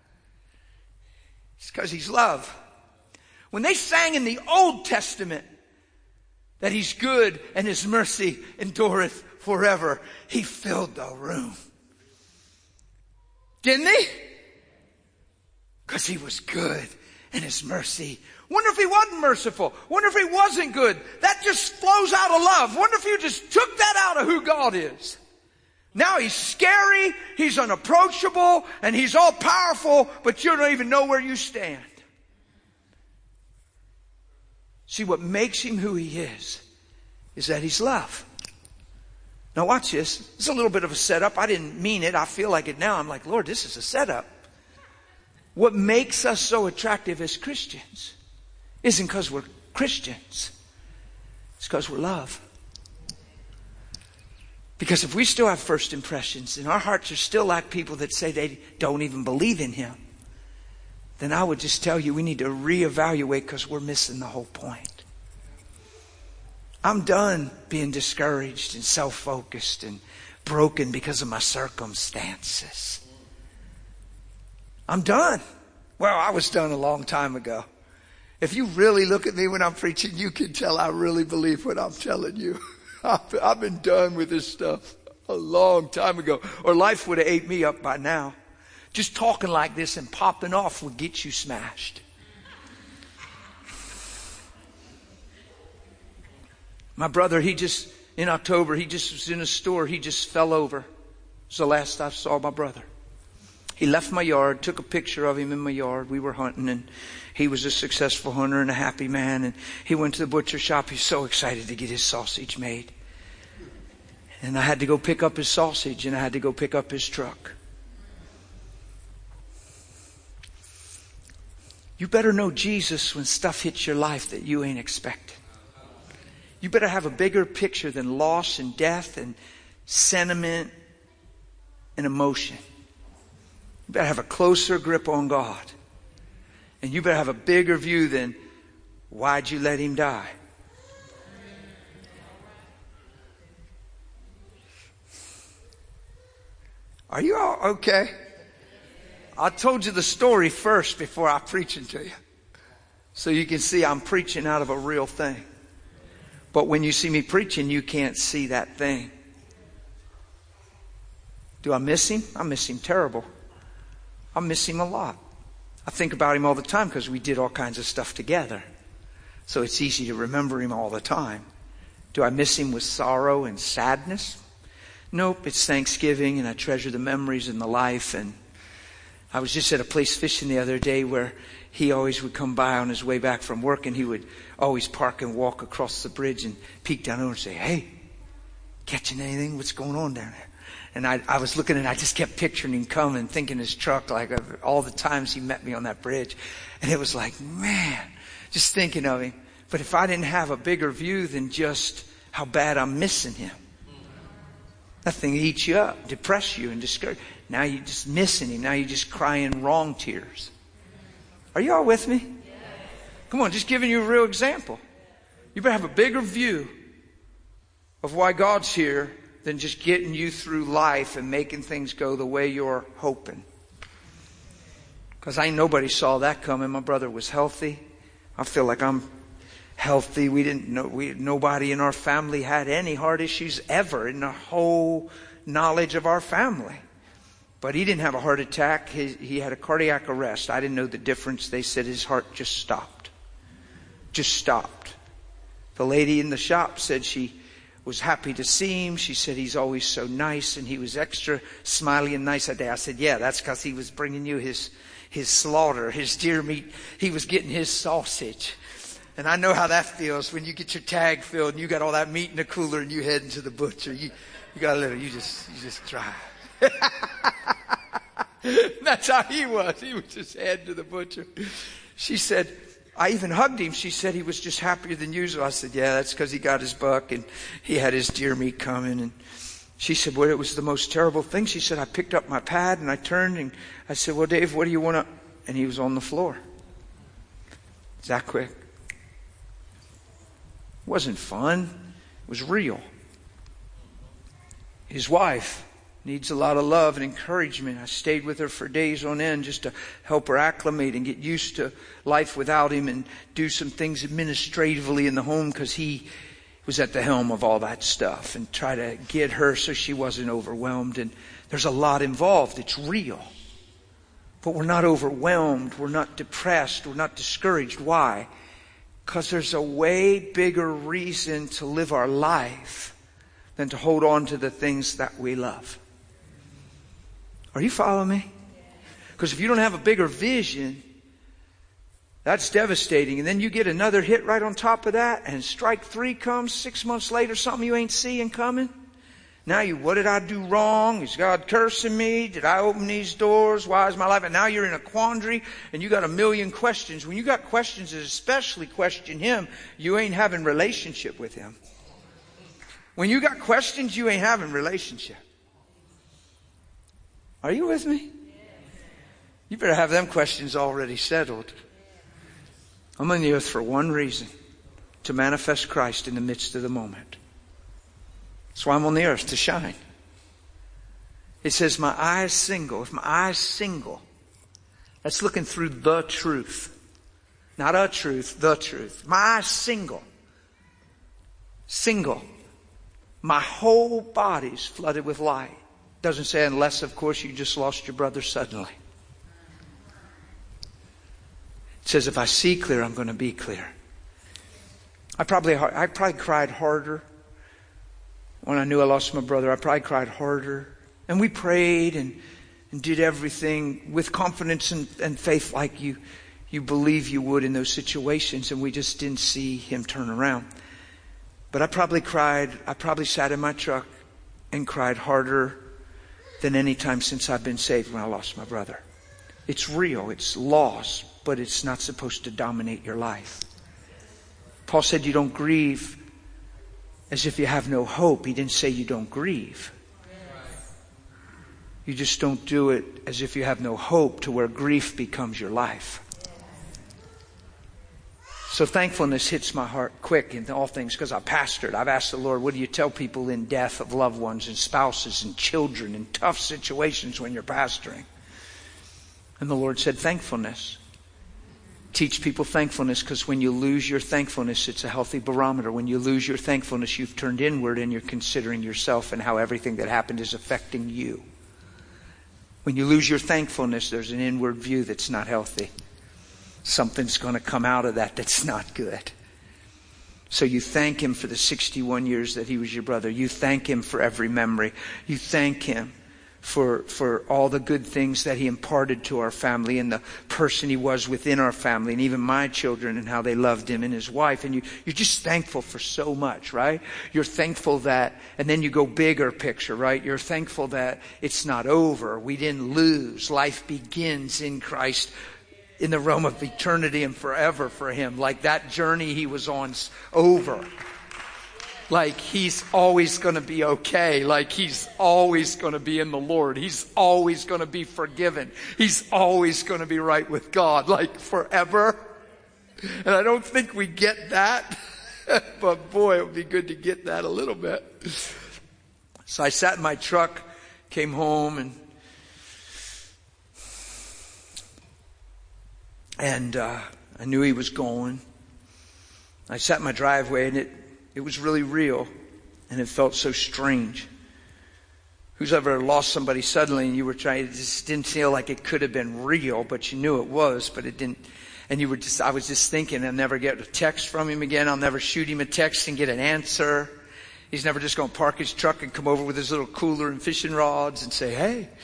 It's because he's love. When they sang in the Old Testament that he's good and his mercy endureth forever, he filled the room. Didn't he? Because he was good and his mercy. Wonder if he wasn't merciful. Wonder if he wasn't good. That just flows out of love. Wonder if you just took that out of who God is. Now he's scary, he's unapproachable, and he's all powerful, but you don't even know where you stand. See, what makes him who he is, is that he's love. Now watch this. It's a little bit of a setup. I didn't mean it. I feel like it now. I'm like, Lord, this is a setup. What makes us so attractive as Christians isn't because we're Christians. It's because we're love. Because if we still have first impressions and our hearts are still like people that say they don't even believe in him, then I would just tell you we need to reevaluate because we're missing the whole point. I'm done being discouraged and self-focused and broken because of my circumstances. I'm done. Well, I was done a long time ago. If you really look at me when I'm preaching, you can tell I really believe what I'm telling you. I've been done with this stuff a long time ago, or life would have ate me up by now. Just talking like this and popping off would get you smashed. My brother, he just, in October, he just was in a store. He just fell over. It was the last I saw my brother. He left my yard, took a picture of him in my yard. We were hunting, and he was a successful hunter and a happy man. And he went to the butcher shop. He's so excited to get his sausage made. And I had to go pick up his sausage, and I had to go pick up his truck. You better know Jesus when stuff hits your life that you ain't expecting. You better have a bigger picture than loss and death and sentiment and emotion. You better have a closer grip on God. And you better have a bigger view than, why'd you let him die? Are you all okay? I told you the story first before I preaching to you. So you can see I'm preaching out of a real thing. But when you see me preaching, you can't see that thing. Do I miss him? I miss him terrible. I miss him a lot. I think about him all the time because we did all kinds of stuff together. So it's easy to remember him all the time. Do I miss him with sorrow and sadness? Nope, it's Thanksgiving and I treasure the memories and the life. And I was just at a place fishing the other day where he always would come by on his way back from work, and he would always park and walk across the bridge and peek down over and say, "Hey, catching anything? What's going on down there?" And I, I was looking and I just kept picturing him coming, thinking his truck, like all the times he met me on that bridge. And it was like, man, just thinking of him. But if I didn't have a bigger view than just how bad I'm missing him, that thing eats you up, depress you and discourage. Now you're just missing him. Now you're just crying wrong tears. Are you all with me? Come on, just giving you a real example. You better have a bigger view of why God's here than just getting you through life and making things go the way you're hoping. Because I ain't nobody saw that coming. My brother was healthy. I feel like I'm healthy. We didn't know, we, nobody in our family had any heart issues ever in the whole knowledge of our family. But he didn't have a heart attack. He, he had a cardiac arrest. I didn't know the difference. They said his heart just stopped. Just stopped. The lady in the shop said she was happy to see him. She said he's always so nice, and he was extra smiley and nice that day. I said, yeah, that's because he was bringing you his his slaughter, his deer meat. He was getting his sausage. And I know how that feels when you get your tag filled and you got all that meat in the cooler and you heading to the butcher. You, you got a little, you just, you just try. That's how he was. He was just heading to the butcher. She said, I even hugged him. She said he was just happier than usual. I said, yeah, that's because he got his buck and he had his deer meat coming. And she said, well, it was the most terrible thing. She said, I picked up my pad and I turned and I said, well, Dave, what do you want to? And he was on the floor. It's that quick. It wasn't fun. It was real. His wife needs a lot of love and encouragement. I stayed with her for days on end just to help her acclimate and get used to life without him and do some things administratively in the home because he was at the helm of all that stuff, and try to get her so she wasn't overwhelmed. And there's a lot involved. It's real. But we're not overwhelmed. We're not depressed. We're not discouraged. Why? Because there's a way bigger reason to live our life than to hold on to the things that we love. Are you following me? Because if you don't have a bigger vision, that's devastating. And then you get another hit right on top of that, and strike three comes six months later, something you ain't seeing coming. Now you, what did I do wrong? Is God cursing me? Did I open these doors? Why is my life? And now you're in a quandary and you got a million questions. When you got questions, especially question Him, you ain't having relationship with Him. When you got questions, you ain't having relationship. Are you with me? You better have them questions already settled. I'm on the earth for one reason: to manifest Christ in the midst of the moment. That's why I'm on the earth, to shine. It says, my eye is single. If my eye is single, that's looking through the truth. Not a truth, the truth. My eye is single. Single. My whole body's flooded with light. Doesn't say unless, of course, you just lost your brother suddenly. It says, if I see clear, I'm going to be clear. I probably, I probably cried harder when I knew I lost my brother. I probably cried harder. And we prayed and, and did everything with confidence and, and faith like you, you believe you would in those situations. And we just didn't see him turn around. But I probably cried, I probably sat in my truck and cried harder than any time since I've been saved when I lost my brother. It's real, it's loss, but it's not supposed to dominate your life. Paul said you don't grieve as if you have no hope. He didn't say you don't grieve. You just don't do it as if you have no hope to where grief becomes your life. So thankfulness hits my heart quick in all things because I pastored. I've asked the Lord, what do you tell people in death of loved ones and spouses and children in tough situations when you're pastoring? And the Lord said, thankfulness. Teach people thankfulness, because when you lose your thankfulness, it's a healthy barometer. When you lose your thankfulness, you've turned inward and you're considering yourself and how everything that happened is affecting you. When you lose your thankfulness, there's an inward view that's not healthy. Something's going to come out of that that's not good. So you thank Him for the sixty-one years that He was your brother. You thank Him for every memory. You thank Him for for all the good things that He imparted to our family and the person He was within our family, and even my children and how they loved Him and His wife. And you, you're just thankful for so much, right? You're thankful that, and then you go bigger picture, right? You're thankful that it's not over. We didn't lose. Life begins in Christ in the realm of eternity and forever for Him. Like that journey He was on's over. Like He's always going to be okay. Like He's always going to be in the Lord. He's always going to be forgiven. He's always going to be right with God. Like forever. And I don't think we get that. But boy, it would be good to get that a little bit. So I sat in my truck, came home, and And uh, I knew he was going. I sat in my driveway, and it, it was really real. And it felt so strange. Who's ever lost somebody suddenly and you were trying, it just didn't feel like it could have been real, but you knew it was, but it didn't. And you were just, I was just thinking, I'll never get a text from him again. I'll never shoot him a text and get an answer. He's never just going to park his truck and come over with his little cooler and fishing rods and say, hey,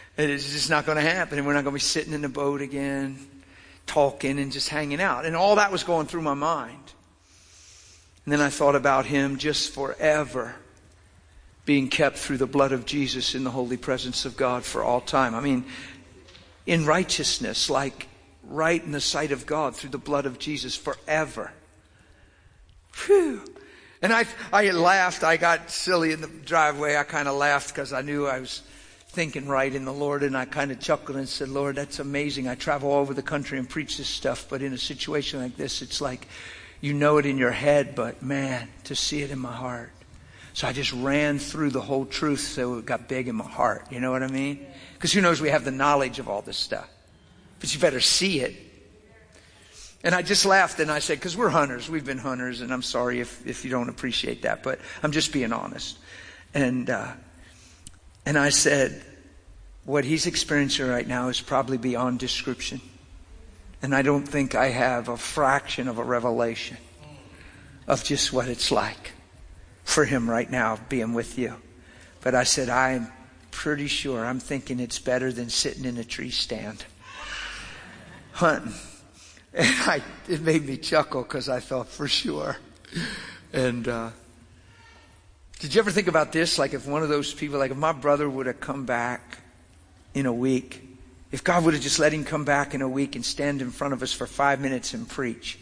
And it's just not going to happen. And we're not going to be sitting in the boat again, talking and just hanging out. And all that was going through my mind. And then I thought about him just forever being kept through the blood of Jesus in the holy presence of God for all time. I mean, in righteousness, like right in the sight of God through the blood of Jesus forever. Whew. And I, I laughed. I got silly in the driveway. I kind of laughed because I knew I was thinking right in the Lord. And I kind of chuckled and said, Lord, that's amazing. I travel all over the country and preach this stuff. But in a situation like this, it's like you know it in your head, but man, to see it in my heart. So I just ran through the whole truth so it got big in my heart. You know what I mean? Because who knows we have the knowledge of all this stuff. But you better see it. And I just laughed and I said, because we're hunters. We've been hunters. And I'm sorry if, if you don't appreciate that. But I'm just being honest. And, uh, and I said, what he's experiencing right now is probably beyond description. And I don't think I have a fraction of a revelation of just what it's like for him right now being with you. But I said, I'm pretty sure, I'm thinking it's better than sitting in a tree stand hunting. And I, it made me chuckle because I thought for sure. And uh, did you ever think about this? Like if one of those people, like if my brother would have come back in a week, if God would have just let him come back in a week and stand in front of us for five minutes and preach.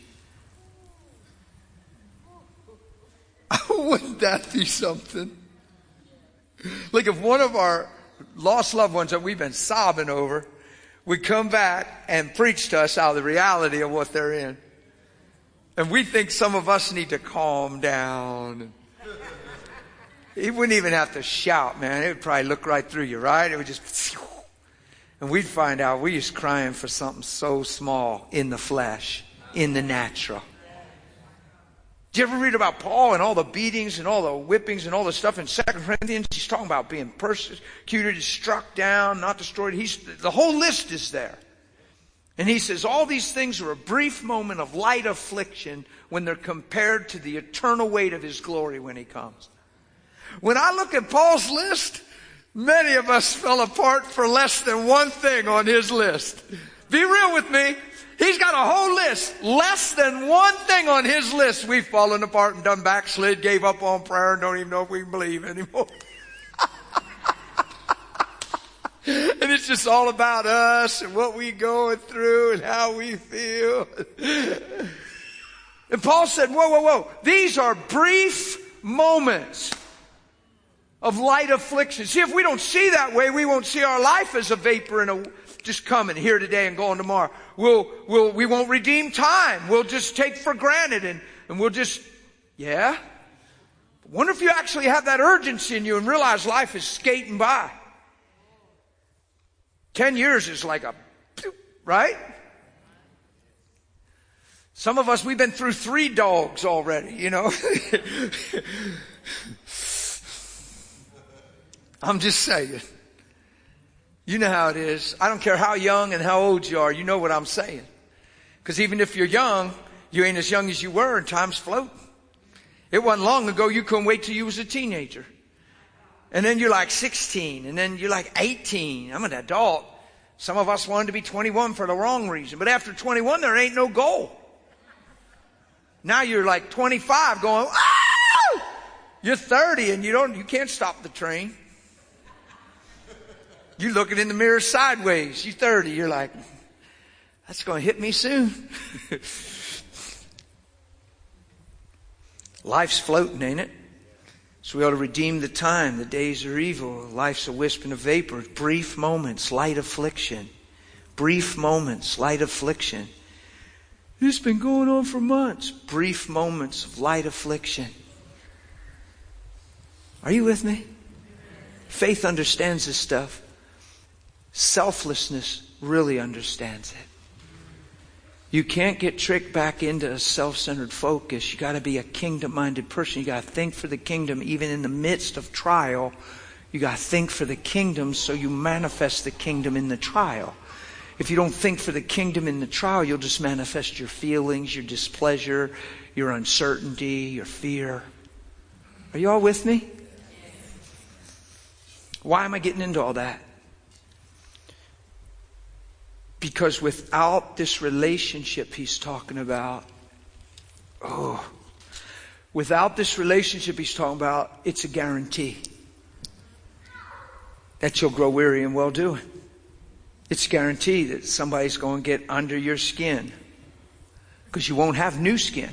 Wouldn't that be something? Like if one of our lost loved ones that we've been sobbing over would come back and preach to us out of the reality of what they're in. And we think some of us need to calm down. He wouldn't even have to shout, man. It would probably look right through you, right? It would just... And we'd find out we was crying for something so small in the flesh, in the natural. Did you ever read about Paul and all the beatings and all the whippings and all the stuff in Second Corinthians? He's talking about being persecuted, struck down, not destroyed. He's, the whole list is there. And he says all these things are a brief moment of light affliction when they're compared to the eternal weight of his glory when he comes. When I look at Paul's list, many of us fell apart for less than one thing on his list. Be real with me. He's got a whole list. Less than one thing on his list. We've fallen apart and done backslid, gave up on prayer, and don't even know if we can believe anymore. And it's just all about us and what we're going through and how we feel. And Paul said, whoa, whoa, whoa. These are brief moments of light affliction. See, if we don't see that way, we won't see our life as a vapor and a just coming here today and going tomorrow. We'll, we'll, we won't redeem time. We'll just take for granted and, and we'll just, yeah. But wonder if you actually have that urgency in you and realize life is skating by. Ten years is like a, right? Some of us, we've been through three dogs already, you know. I'm just saying. You know how it is. I don't care how young and how old you are. You know what I'm saying. Because even if you're young, you ain't as young as you were and time's floating. It wasn't long ago you couldn't wait till you was a teenager. And then you're like sixteen. And then you're like eighteen. I'm an adult. Some of us wanted to be twenty-one for the wrong reason. But after twenty-one, there ain't no goal. Now you're like twenty-five going, ah! You're thirty and you don't, you can't stop the train. You're looking in the mirror sideways. You're thirty. You're like, that's going to hit me soon. Life's floating, ain't it? So we ought to redeem the time. The days are evil. Life's a wisp and a vapor. Brief moments, light affliction. Brief moments, light affliction. It's been going on for months. Brief moments of light affliction. Are you with me? Faith understands this stuff. Selflessness really understands it. You can't get tricked back into a self-centered focus. You got to be a kingdom-minded person. You got to think for the kingdom even in the midst of trial. You got to think for the kingdom so you manifest the kingdom in the trial. If you don't think for the kingdom in the trial, you'll just manifest your feelings, your displeasure, your uncertainty, your fear. Are you all with me? Why am I getting into all that? Because without this relationship he's talking about, oh, without this relationship he's talking about, it's a guarantee that you'll grow weary in well-doing. It's a guarantee that somebody's going to get under your skin because you won't have new skin.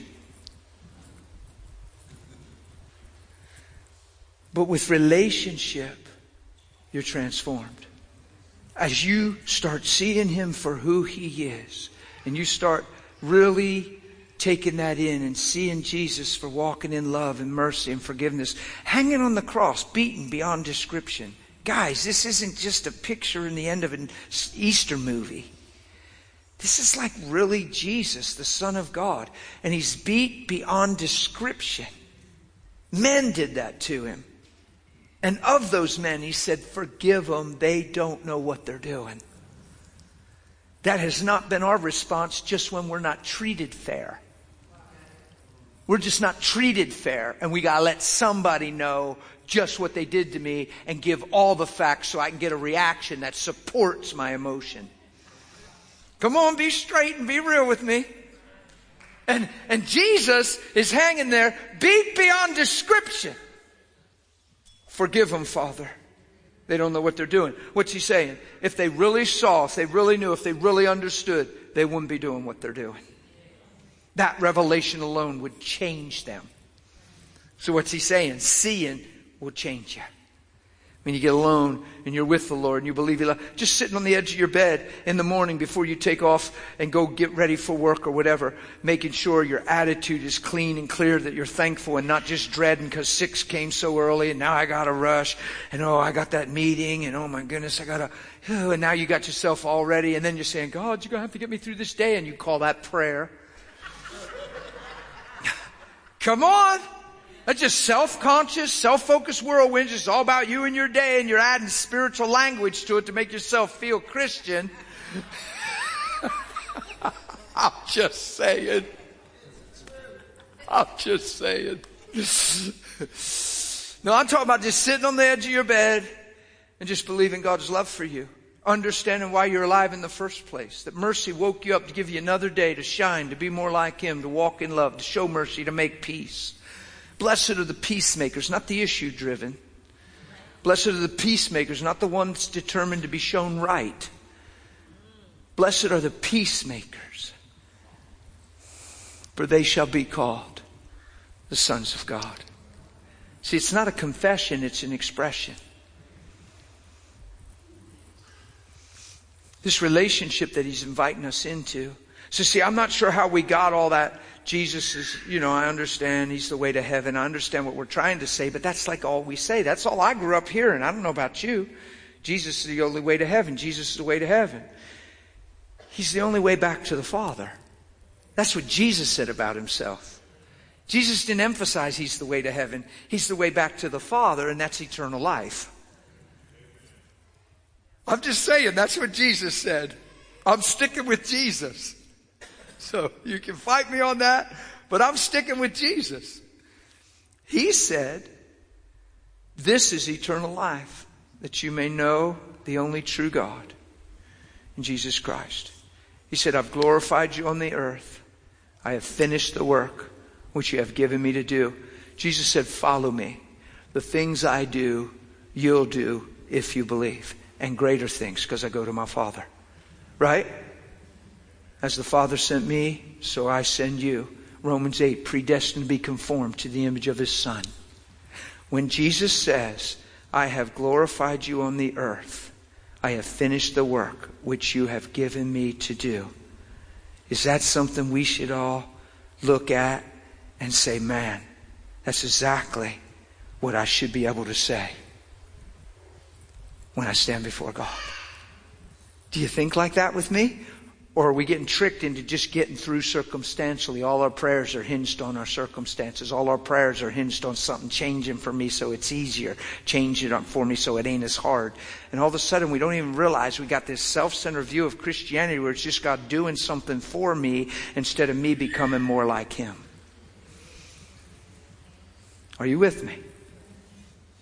But with relationship, you're transformed. As you start seeing him for who he is, and you start really taking that in and seeing Jesus for walking in love and mercy and forgiveness, hanging on the cross, beaten beyond description. Guys, this isn't just a picture in the end of an Easter movie. This is like really Jesus, the Son of God. And he's beat beyond description. Men did that to him. And of those men, he said, forgive them. They don't know what they're doing. That has not been our response just when we're not treated fair. We're just not treated fair. And we got to let somebody know just what they did to me and give all the facts so I can get a reaction that supports my emotion. Come on, be straight and be real with me. And, and Jesus is hanging there, beat beyond description. Forgive them, Father. They don't know what they're doing. What's he saying? If they really saw, if they really knew, if they really understood, they wouldn't be doing what they're doing. That revelation alone would change them. So what's he saying? Seeing will change you. When you get alone and you're with the Lord and you believe He loves, just sitting on the edge of your bed in the morning before you take off and go get ready for work or whatever, making sure your attitude is clean and clear, that you're thankful and not just dreading because six came so early and now I got to rush and oh, I got that meeting and oh my goodness, I got to, oh, and now you got yourself all ready and then you're saying, God, you're going to have to get me through this day, and you call that prayer. Come on. That's just self-conscious, self-focused whirlwinds. It's all about you and your day, and you're adding spiritual language to it to make yourself feel Christian. I'm just saying. I'm just saying. No, I'm talking about just sitting on the edge of your bed and just believing God's love for you. Understanding why you're alive in the first place. That mercy woke you up to give you another day to shine, to be more like Him, to walk in love, to show mercy, to make peace. Blessed are the peacemakers, not the issue driven. Blessed are the peacemakers, not the ones determined to be shown right. Blessed are the peacemakers, for they shall be called the sons of God. See, it's not a confession, it's an expression. This relationship that He's inviting us into. So see, I'm not sure how we got all that. Jesus is, you know, I understand He's the way to heaven. I understand what we're trying to say, but that's like all we say. That's all I grew up hearing. I don't know about you. Jesus is the only way to heaven. Jesus is the way to heaven. He's the only way back to the Father. That's what Jesus said about Himself. Jesus didn't emphasize He's the way to heaven. He's the way back to the Father, and that's eternal life. I'm just saying, that's what Jesus said. I'm sticking with Jesus. So you can fight me on that, but I'm sticking with Jesus. He said, this is eternal life, that you may know the only true God in Jesus Christ. He said, I've glorified you on the earth. I have finished the work which you have given me to do. Jesus said, follow me. The things I do, you'll do if you believe. And greater things, because I go to my Father. Right? As the Father sent me, so I send you. Romans eight, predestined to be conformed to the image of His Son. When Jesus says, I have glorified you on the earth, I have finished the work which you have given me to do. Is that something we should all look at and say, man, that's exactly what I should be able to say when I stand before God? Do you think like that with me? Or are we getting tricked into just getting through circumstantially? All our prayers are hinged on our circumstances. All our prayers are hinged on something changing for me so it's easier. Change it for me so it ain't as hard. And all of a sudden we don't even realize we got this self-centered view of Christianity where it's just God doing something for me instead of me becoming more like Him. Are you with me?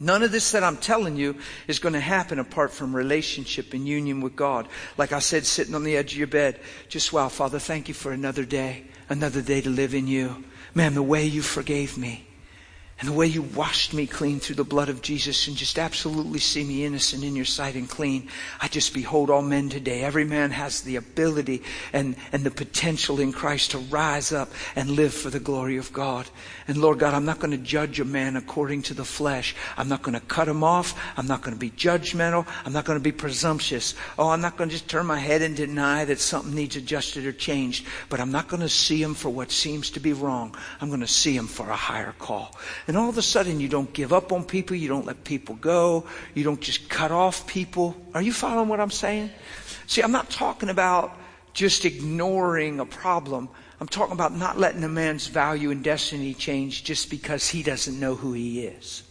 None of this that I'm telling you is going to happen apart from relationship and union with God. Like I said, sitting on the edge of your bed, just, wow, Father, thank you for another day, another day to live in you. Man, the way you forgave me and the way you washed me clean through the blood of Jesus and just absolutely see me innocent in your sight and clean. I just behold all men today. Every man has the ability and, and the potential in Christ to rise up and live for the glory of God. And Lord God, I'm not going to judge a man according to the flesh. I'm not going to cut him off. I'm not going to be judgmental. I'm not going to be presumptuous. Oh, I'm not going to just turn my head and deny that something needs adjusted or changed. But I'm not going to see him for what seems to be wrong. I'm going to see him for a higher call. And all of a sudden you don't give up on people. You don't let people go. You don't just cut off people. Are you following what I'm saying? See, I'm not talking about just ignoring a problem. I'm talking about not letting a man's value and destiny change just because he doesn't know who he is.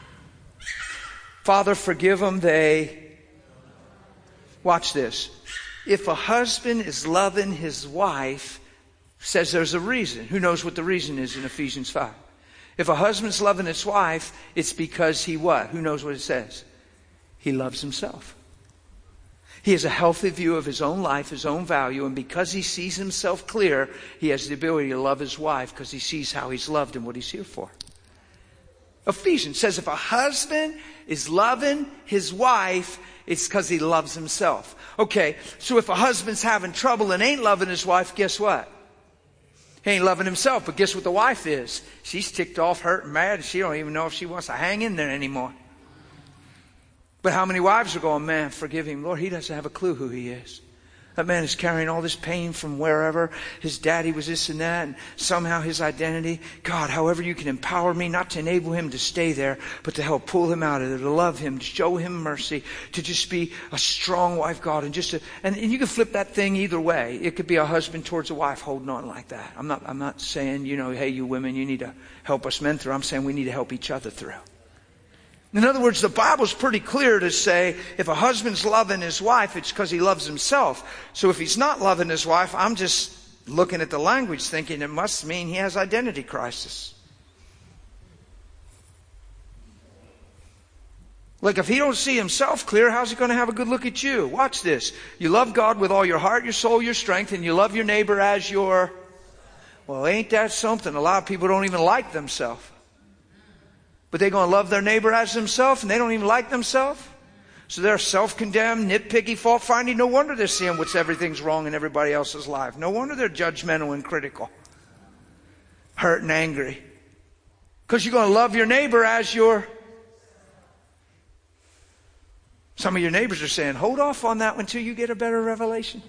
Father, forgive them. They, watch this. If a husband is loving his wife, says there's a reason. Who knows what the reason is in Ephesians five? If a husband's loving his wife, it's because he what? Who knows what it says? He loves himself. He has a healthy view of his own life, his own value, and because he sees himself clear, he has the ability to love his wife because he sees how he's loved and what he's here for. Ephesians says if a husband is loving his wife, it's because he loves himself. Okay, so if a husband's having trouble and ain't loving his wife, guess what? He ain't loving himself, but guess what the wife is? She's ticked off, hurt, and mad, and she don't even know if she wants to hang in there anymore. But how many wives are going, man, forgive him. Lord, he doesn't have a clue who he is. That man is carrying all this pain from wherever. His daddy was this and that, and somehow his identity. God, however you can empower me, not to enable him to stay there, but to help pull him out of it, to love him, to show him mercy, to just be a strong wife, God. And just to, and, and you can flip that thing either way. It could be a husband towards a wife holding on like that. I'm not, I'm not saying, you know, hey, you women, you need to help us men through. I'm saying we need to help each other through. In other words, the Bible's pretty clear to say if a husband's loving his wife, it's because he loves himself. So if he's not loving his wife, I'm just looking at the language thinking it must mean he has identity crisis. Like if he don't see himself clear, how's he going to have a good look at you? Watch this. You love God with all your heart, your soul, your strength, and you love your neighbor as your... Well, ain't that something? A lot of people don't even like themselves. But they're going to love their neighbor as themselves, and they don't even like themselves. So they're self-condemned, nitpicky, fault-finding. No wonder they're seeing what's everything's wrong in everybody else's life. No wonder they're judgmental and critical, hurt and angry. Because you're going to love your neighbor as your... Some of your neighbors are saying, hold off on that until you get a better revelation.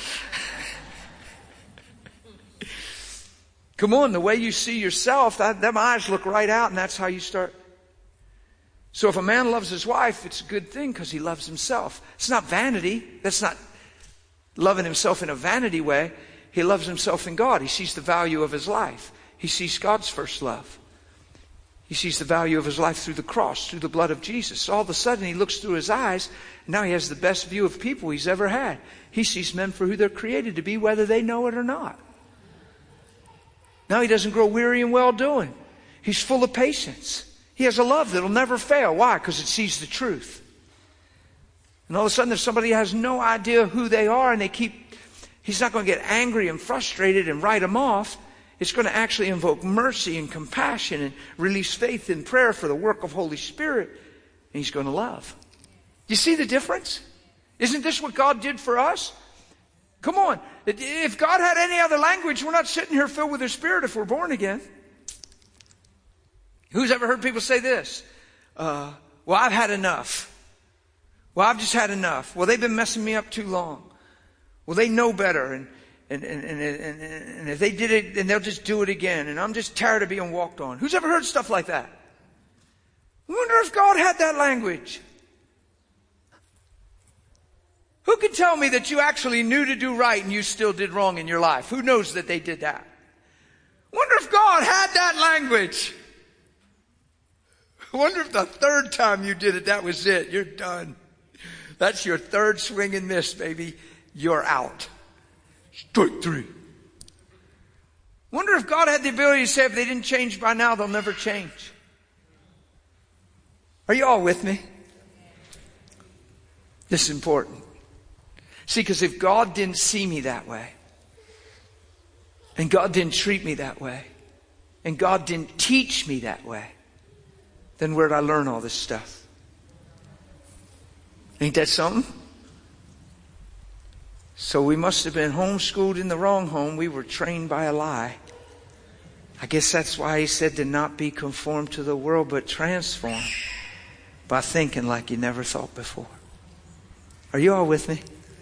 Come on, the way you see yourself, that, them eyes look right out, and that's how you start. So if a man loves his wife, it's a good thing because he loves himself. It's not vanity. That's not loving himself in a vanity way. He loves himself in God. He sees the value of his life. He sees God's first love. He sees the value of his life through the cross, through the blood of Jesus. So all of a sudden he looks through his eyes, and now he has the best view of people he's ever had. He sees men for who they're created to be, whether they know it or not. Now he doesn't grow weary in well-doing. He's full of patience. He has a love that'll never fail. Why? Because it sees the truth. And all of a sudden if somebody has no idea who they are and they keep, he's not going to get angry and frustrated and write them off. It's going to actually invoke mercy and compassion and release faith in prayer for the work of Holy Spirit. And he's going to love. You see the difference? Isn't this what God did for us? Come on. If God had any other language, we're not sitting here filled with His Spirit if we're born again. Who's ever heard people say this? Uh, well, I've had enough. Well, I've just had enough. Well, they've been messing me up too long. Well, they know better. And, and, and, and, and, and if they did it, then they'll just do it again. And I'm just tired of being walked on. Who's ever heard stuff like that? I wonder if God had that language. Who can tell me that you actually knew to do right and you still did wrong in your life? Who knows that they did that? I wonder if God had that language. I wonder if the third time you did it, that was it. You're done. That's your third swing and miss, baby. You're out. Strike three. I wonder if God had the ability to say if they didn't change by now, they'll never change. Are you all with me? This is important. See, because if God didn't see me that way, and God didn't treat me that way, and God didn't teach me that way, then where'd I learn all this stuff? Ain't that something? So we must have been homeschooled in the wrong home. We were trained by a lie. I guess that's why he said to not be conformed to the world, but transformed by thinking like you never thought before. Are you all with me?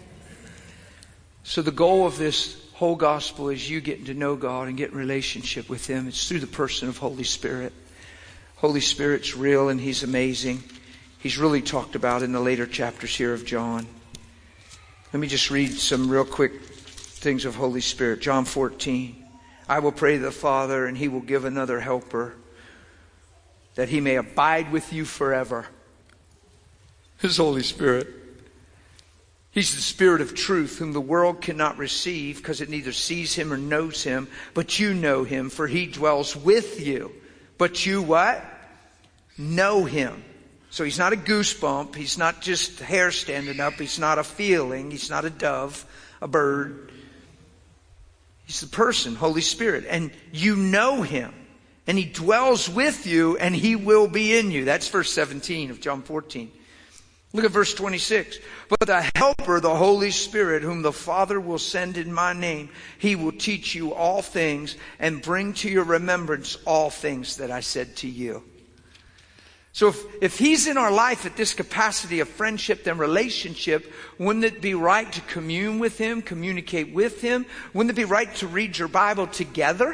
So the goal of this whole gospel is you getting to know God and get in relationship with Him. It's through the person of Holy Spirit. Holy Spirit's real and He's amazing. He's really talked about in the later chapters here of John. Let me just read some real quick things of Holy Spirit. John fourteen. I will pray to the Father, and He will give another helper, that He may abide with you forever. His Holy Spirit. He's the Spirit of truth, whom the world cannot receive, because it neither sees Him or knows Him. But you know Him, for He dwells with you. But you what? Know Him. So He's not a goosebump. He's not just hair standing up. He's not a feeling. He's not a dove, a bird. He's the person, Holy Spirit. And you know Him. And He dwells with you, and He will be in you. That's verse seventeen of John fourteen. Look at verse twenty-six. But the Helper, the Holy Spirit, whom the Father will send in my name, He will teach you all things and bring to your remembrance all things that I said to you. So if, if He's in our life at this capacity of friendship and relationship, wouldn't it be right to commune with Him, communicate with Him? Wouldn't it be right to read your Bible together?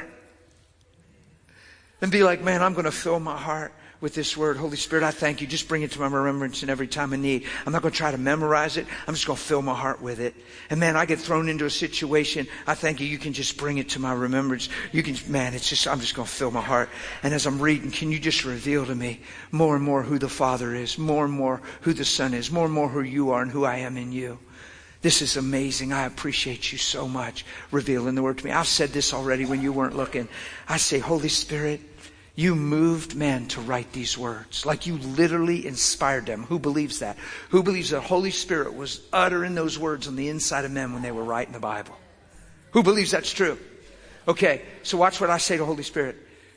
And be like, man, I'm going to fill my heart with this word. Holy Spirit, I thank you. Just bring it to my remembrance in every time I need. I'm not going to try to memorize it. I'm just going to fill my heart with it. And man, I get thrown into a situation. I thank you. You can just bring it to my remembrance. You can, man, it's just, I'm just going to fill my heart. And as I'm reading, can you just reveal to me more and more who the Father is, more and more who the Son is, more and more who you are and who I am in you. This is amazing. I appreciate you so much revealing the word to me. I've said this already when you weren't looking. I say, Holy Spirit, you moved men to write these words. Like you literally inspired them. Who believes that? Who believes that Holy Spirit was uttering those words on the inside of men when they were writing the Bible? Who believes that's true? Okay, so watch what I say to Holy Spirit.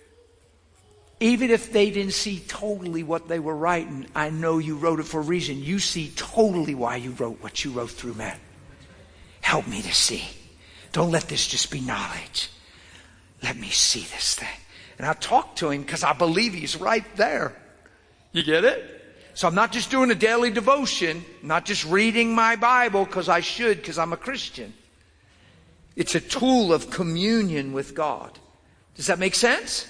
Even if they didn't see totally what they were writing, I know you wrote it for a reason. You see totally why you wrote what you wrote through men. Help me to see. Don't let this just be knowledge. Let me see this thing. And I talk to Him because I believe He's right there. You get it? So I'm not just doing a daily devotion, not just reading my Bible because I should, because I'm a Christian. It's a tool of communion with God. Does that make sense?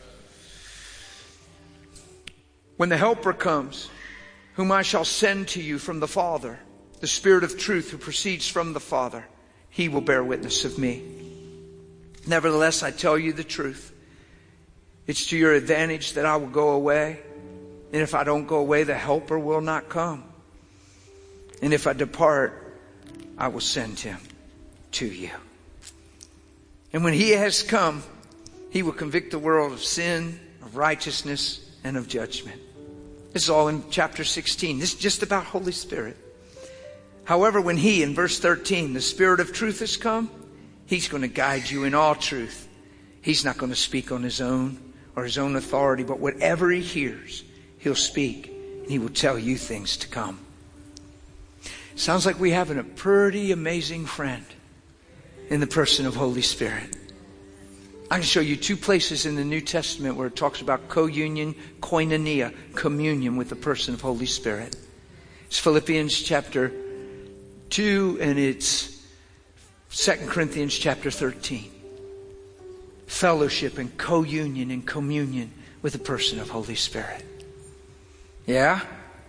When the Helper comes, whom I shall send to you from the Father, the Spirit of truth who proceeds from the Father, He will bear witness of me. Nevertheless, I tell you the truth. It's to your advantage that I will go away. And if I don't go away, the Helper will not come. And if I depart, I will send Him to you. And when He has come, He will convict the world of sin, of righteousness, and of judgment. This is all in chapter sixteen. This is just about Holy Spirit. However, when He, in verse thirteen, the Spirit of truth has come, He's going to guide you in all truth. He's not going to speak on His own or His own authority, but whatever He hears, He'll speak, and He will tell you things to come. Sounds like we have a pretty amazing friend in the person of Holy Spirit. I can show you two places in the New Testament where it talks about co-union, koinonia, communion with the person of Holy Spirit. It's Philippians chapter two, and it's Second Corinthians chapter thirteen. Fellowship and co-union and communion with the person of Holy Spirit. Yeah?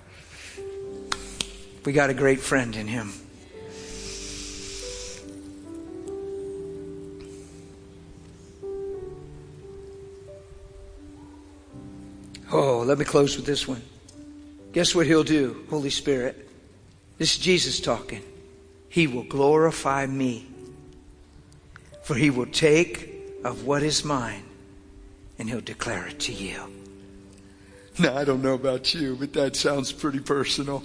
We got a great friend in Him. Oh, let me close with this one. Guess what He'll do, Holy Spirit? This is Jesus talking. He will glorify me. For He will take of what is mine, and He'll declare it to you. Now, I don't know about you, but that sounds pretty personal.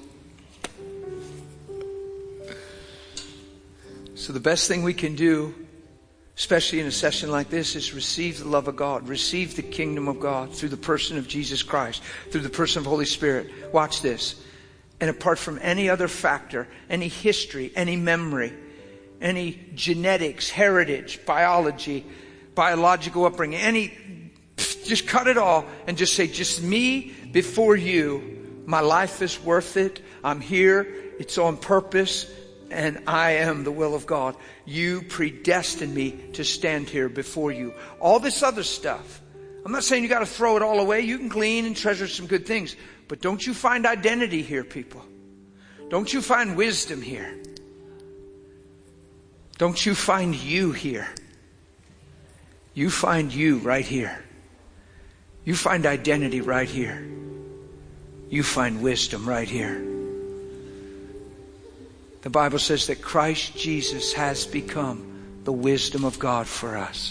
So the best thing we can do, especially in a session like this, is receive the love of God. Receive the kingdom of God through the person of Jesus Christ, through the person of Holy Spirit. Watch this. And apart from any other factor, any history, any memory, any genetics, heritage, biology, biological upbringing, any, just cut it all and just say, just me before you. My life is worth it. I'm here. It's on purpose. And I am the will of God. You predestined me to stand here before you. All this other stuff, I'm not saying you got to throw it all away. You can glean and treasure some good things. But don't you find identity here, people? Don't you find wisdom here? Don't you find you here? You find you right here. You find identity right here. You find wisdom right here. The Bible says that Christ Jesus has become the wisdom of God for us.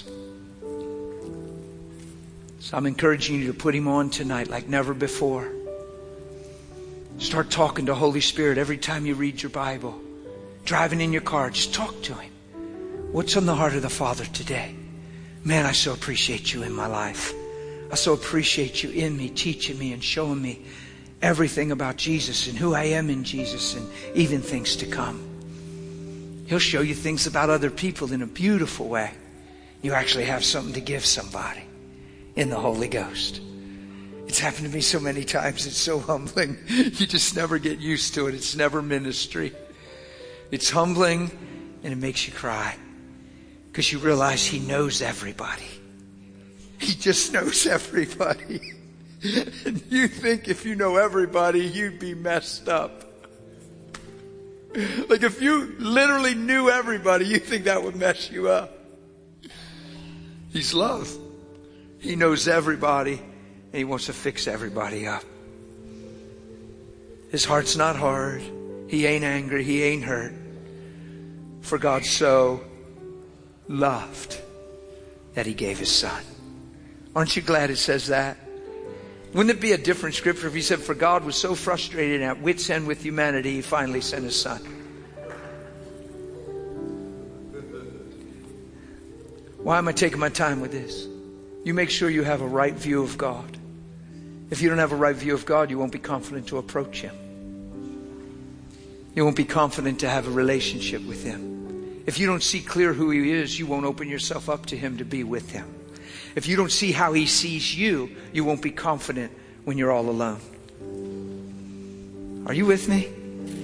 So I'm encouraging you to put Him on tonight like never before. Start talking to Holy Spirit every time you read your Bible. Driving in your car, just talk to Him. What's on the heart of the Father today? Man, I so appreciate you in my life. I so appreciate you in me, teaching me and showing me everything about Jesus and who I am in Jesus and even things to come. He'll show you things about other people in a beautiful way. You actually have something to give somebody in the Holy Ghost. It's happened to me so many times. It's so humbling. You just never get used to it. It's never ministry. It's humbling and it makes you cry because you realize He knows everybody. He just knows everybody. And you think if you know everybody, you'd be messed up. Like if you literally knew everybody, you think that would mess you up. He's love. He knows everybody and He wants to fix everybody up. His heart's not hard. He ain't angry. He ain't hurt. For God so loved that He gave His Son. Aren't you glad it says that? Wouldn't it be a different scripture if He said, for God was so frustrated and at wit's end with humanity, He finally sent His Son. Why am I taking my time with this? You make sure you have a right view of God. If you don't have a right view of God, you won't be confident to approach Him. You won't be confident to have a relationship with Him. If you don't see clear who He is, you won't open yourself up to Him to be with Him. If you don't see how He sees you, you won't be confident when you're all alone. Are you with me?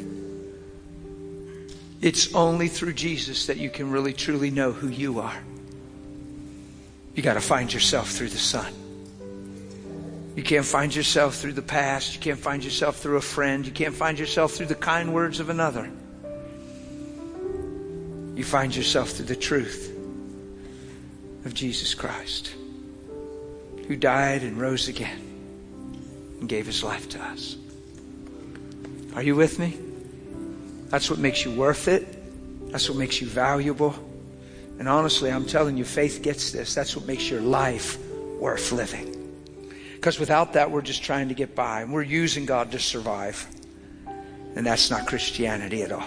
It's only through Jesus that you can really truly know who you are. You got to find yourself through the Son. You can't find yourself through the past. You can't find yourself through a friend. You can't find yourself through the kind words of another. You find yourself through the truth of Jesus Christ, who died and rose again and gave His life to us. Are you with me? That's what makes you worth it. That's what makes you valuable. And honestly, I'm telling you, faith gets this. That's what makes your life worth living. Because without that, we're just trying to get by. And we're using God to survive. And that's not Christianity at all.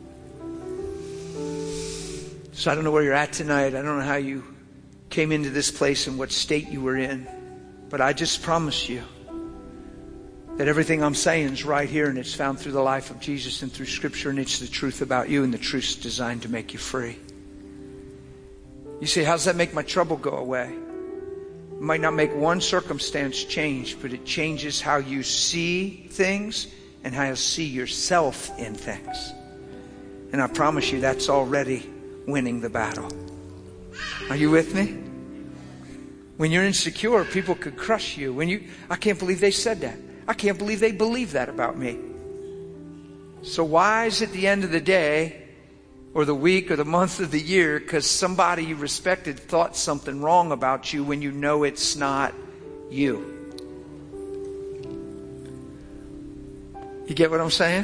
So I don't know where you're at tonight. I don't know how you came into this place and what state you were in. But I just promise you that everything I'm saying is right here, and it's found through the life of Jesus and through Scripture, and it's the truth about you, and the truth's designed to make you free. You say, how does that make my trouble go away? It might not make one circumstance change, but it changes how you see things and how you see yourself in things. And I promise you that's already winning the battle. Are you with me? When you're insecure, people could crush you. When you, I can't believe they said that. I can't believe they believe that about me. So why is it the end of the day or the week or the month of the year because somebody you respected thought something wrong about you when you know it's not you? You get what I'm saying?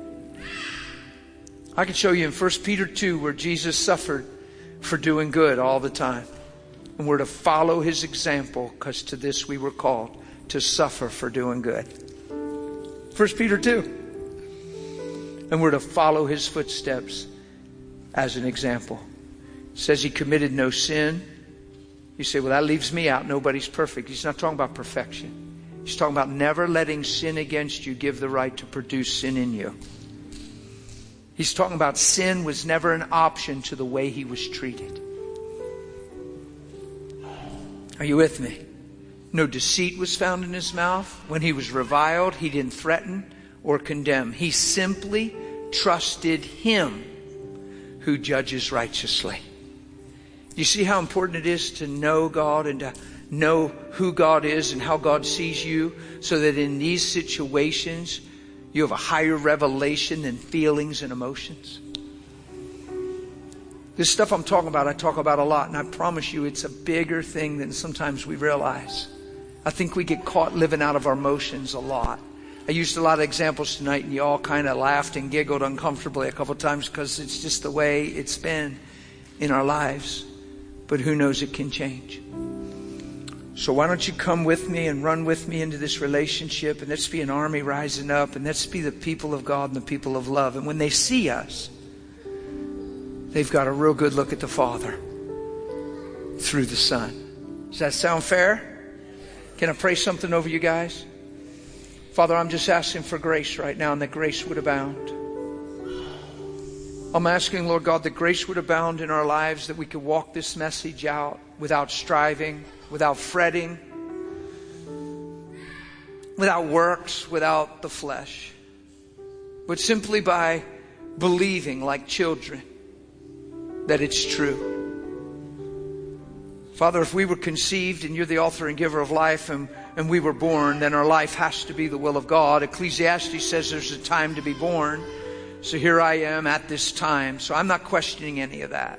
I can show you in First Peter two where Jesus suffered for doing good all the time. And we're to follow His example because to this we were called, to suffer for doing good. First Peter two. And we're to follow his footsteps as an example. It says he committed no sin. You say, well, that leaves me out. Nobody's perfect. He's not talking about perfection. He's talking about never letting sin against you give the right to produce sin in you. He's talking about sin was never an option to the way he was treated. Are you with me? No deceit was found in his mouth. When he was reviled, he didn't threaten or condemn. He simply trusted him who judges righteously. You see how important it is to know God and to know who God is and how God sees you, so that in these situations you have a higher revelation than feelings and emotions. This stuff I'm talking about, I talk about a lot, and I promise you it's a bigger thing than sometimes we realize. I think we get caught living out of our emotions a lot. I used a lot of examples tonight, and you all kind of laughed and giggled uncomfortably a couple of times because it's just the way it's been in our lives. But who knows, it can change. So why don't you come with me and run with me into this relationship, and let's be an army rising up, and let's be the people of God and the people of love. And when they see us, they've got a real good look at the Father through the Son. Does that sound fair? Can I pray something over you guys? Father, I'm just asking for grace right now, and that grace would abound. I'm asking, Lord God, that grace would abound in our lives, that we could walk this message out without striving, without fretting, without works, without the flesh, but simply by believing like children that it's true. Father, if we were conceived and you're the author and giver of life, and, and we were born, then our life has to be the will of God. Ecclesiastes says there's a time to be born. So here I am at this time. So I'm not questioning any of that.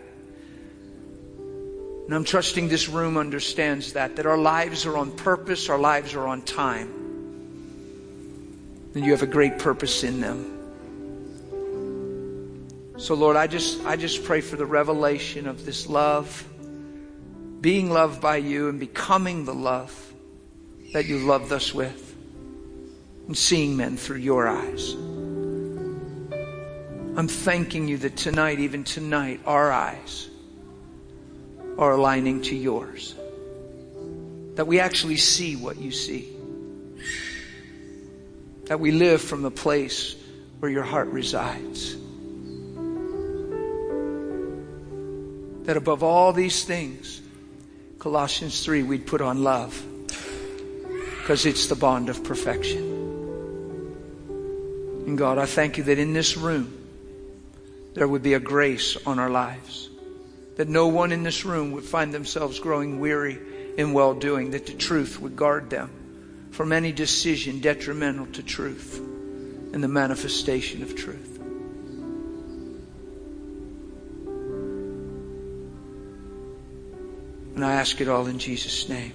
And I'm trusting this room understands that, that our lives are on purpose, our lives are on time. And you have a great purpose in them. So Lord, I just, I just pray for the revelation of this love, being loved by you and becoming the love that you loved us with, and seeing men through your eyes. I'm thanking you that tonight, even tonight, our eyes are aligning to yours. That we actually see what you see. That we live from the place where your heart resides. That above all these things, Colossians three, we'd put on love, because it's the bond of perfection. And God, I thank you that in this room, there would be a grace on our lives. That no one in this room would find themselves growing weary in well-doing. That the truth would guard them from any decision detrimental to truth and the manifestation of truth. And I ask it all in Jesus' name.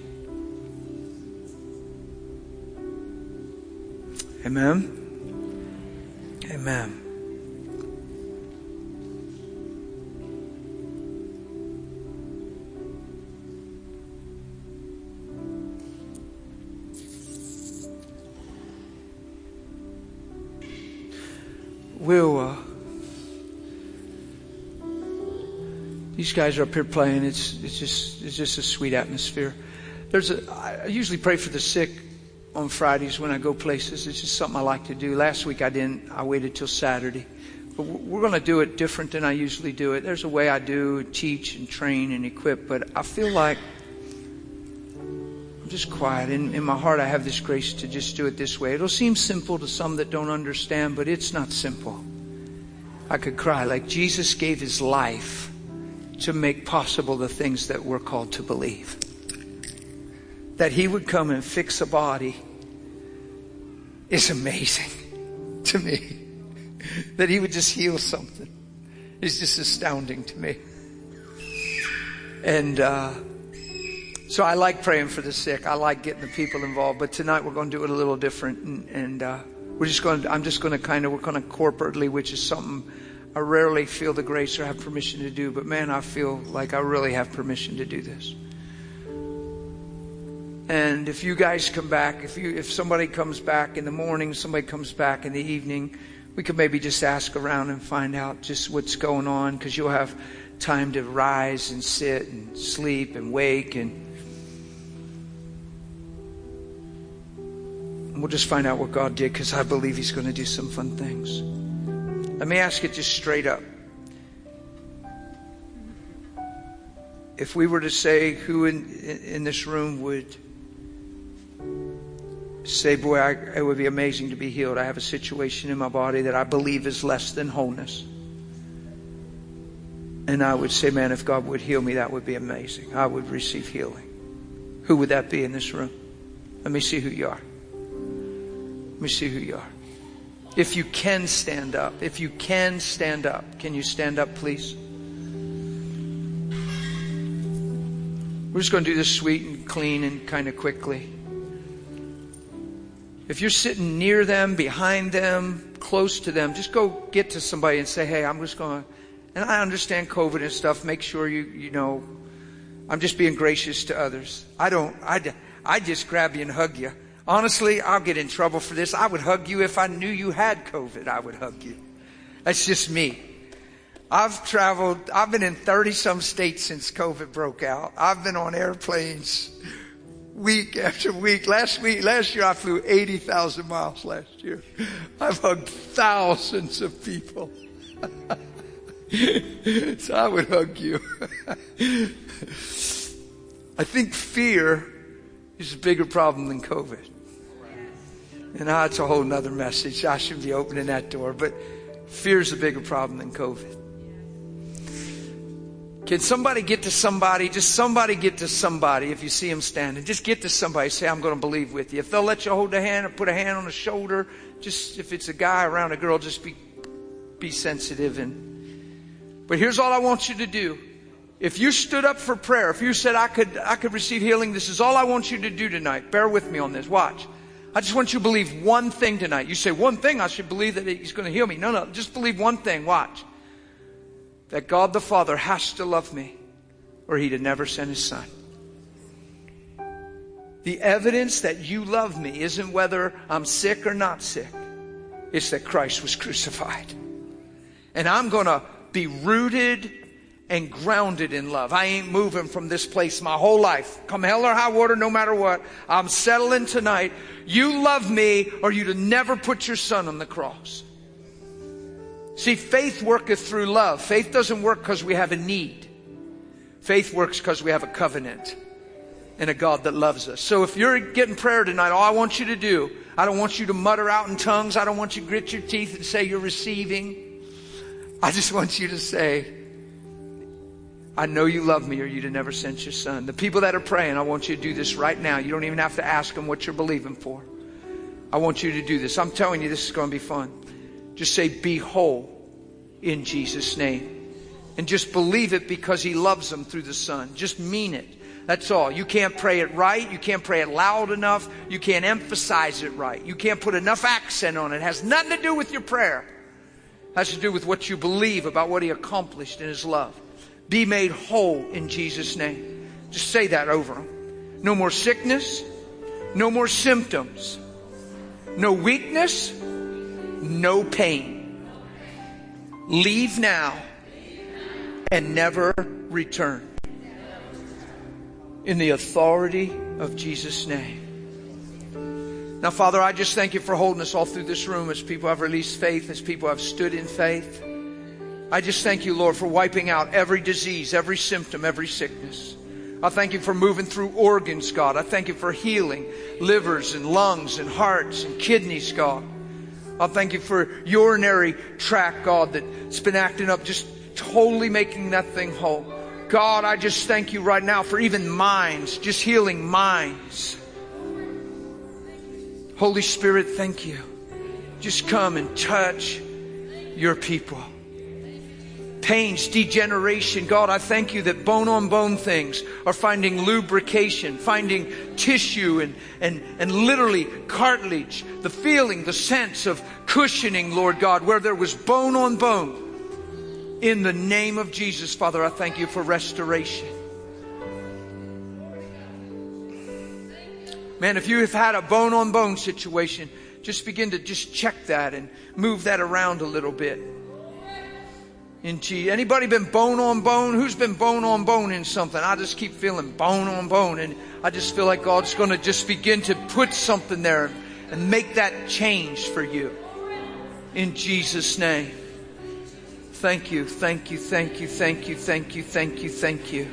Amen. Amen. We'll, uh, these guys are up here playing. It's it's just it's just a sweet atmosphere. There's a. I usually pray for the sick on Fridays when I go places. It's just something I like to do. Last week I didn't. I waited till Saturday. But we're going to do it different than I usually do it. There's a way I do teach and train and equip, but I feel like I'm just quiet. In, in my heart, I have this grace to just do it this way. It'll seem simple to some that don't understand, but it's not simple. I could cry like Jesus gave his life to make possible the things that we're called to believe. That he would come and fix a body is amazing to me. That he would just heal something is just astounding to me. And uh, so I like praying for the sick. I like getting the people involved. But tonight we're going to do it a little different. And, and uh, we're just going to, I'm just going to kind of, we're going to corporately, which is something I rarely feel the grace or have permission to do. But man, I feel like I really have permission to do this. And if you guys come back, if you, if somebody comes back in the morning, somebody comes back in the evening, we could maybe just ask around and find out just what's going on, because you'll have time to rise and sit and sleep and wake, and we'll just find out what God did, because I believe He's going to do some fun things. Let me ask it just straight up. If we were to say, who in, in this room would say, boy, I, it would be amazing to be healed. I have a situation in my body that I believe is less than wholeness. And I would say, man, if God would heal me, that would be amazing. I would receive healing. Who would that be in this room? Let me see who you are. Let me see who you are. If you can stand up, if you can stand up, can you stand up, please? We're just going to do this sweet and clean and kind of quickly. If you're sitting near them, behind them, close to them, just go get to somebody and say, hey, I'm just going to, and I understand COVID and stuff. Make sure you, you know, I'm just being gracious to others. I don't, I, I just grab you and hug you. Honestly, I'll get in trouble for this. I would hug you if I knew you had COVID. I would hug you. That's just me. I've traveled, I've been in thirty some states since COVID broke out. I've been on airplanes week after week. Last week, last year I flew eighty thousand miles last year. I've hugged thousands of people. So I would hug you. I think fear is a bigger problem than COVID. And that's a whole nother message. I shouldn't be opening that door, but fear is a bigger problem than COVID. Can somebody get to somebody? Just somebody get to somebody. If you see them standing, just get to somebody. Say, I'm going to believe with you. If they'll let you hold a hand or put a hand on the shoulder, just if it's a guy around a girl, just be be sensitive. And but here's all I want you to do. If you stood up for prayer, if you said I could I could receive healing, this is all I want you to do tonight. Bear with me on this. Watch. I just want you to believe one thing tonight. You say, one thing, I should believe that He's going to heal me. No, no, just believe one thing. Watch. That God the Father has to love me, or He'd have never sent His Son. The evidence that you love me isn't whether I'm sick or not sick. It's that Christ was crucified. And I'm going to be rooted and grounded in love. I ain't moving from this place my whole life. Come hell or high water, no matter what. I'm settling tonight. You love me, or you'd have never put your Son on the cross. See, faith worketh through love. Faith doesn't work because we have a need. Faith works because we have a covenant and a God that loves us. So if you're getting prayer tonight, all I want you to do, I don't want you to mutter out in tongues. I don't want you to grit your teeth and say you're receiving. I just want you to say, I know you love me, or you'd have never sent your Son. The people that are praying, I want you to do this right now. You don't even have to ask them what you're believing for. I want you to do this. I'm telling you, this is going to be fun. Just say, be whole in Jesus' name. And just believe it because He loves them through the Son. Just mean it. That's all. You can't pray it right. You can't pray it loud enough. You can't emphasize it right. You can't put enough accent on it. It has nothing to do with your prayer. It has to do with what you believe about what He accomplished in His love. Be made whole in Jesus' name. Just say that over them. No more sickness. No more symptoms. No weakness. No pain. Leave now and never return. In the authority of Jesus' name. Now, Father, I just thank you for holding us all through this room as people have released faith, as people have stood in faith. I just thank you, Lord, for wiping out every disease, every symptom, every sickness. I thank you for moving through organs, God. I thank you for healing livers and lungs and hearts and kidneys, God. I thank you for urinary tract, God, that's been acting up, just totally making that thing whole. God, I just thank you right now for even minds, just healing minds. Holy Spirit, thank you. Just come and touch your people. Pains, degeneration. God, I thank you that bone on bone things are finding lubrication, finding tissue and, and, and literally cartilage. The feeling, the sense of cushioning, Lord God, where there was bone on bone. In the name of Jesus, Father, I thank you for restoration. Man, if you have had a bone-on-bone situation, just begin to just check that and move that around a little bit. In G. Anybody been bone on bone? Who's been bone on bone in something? I just keep feeling bone on bone, and I just feel like God's going to just begin to put something there and make that change for you. In Jesus' name. Thank you, thank you, thank you, thank you, thank you, thank you, thank you.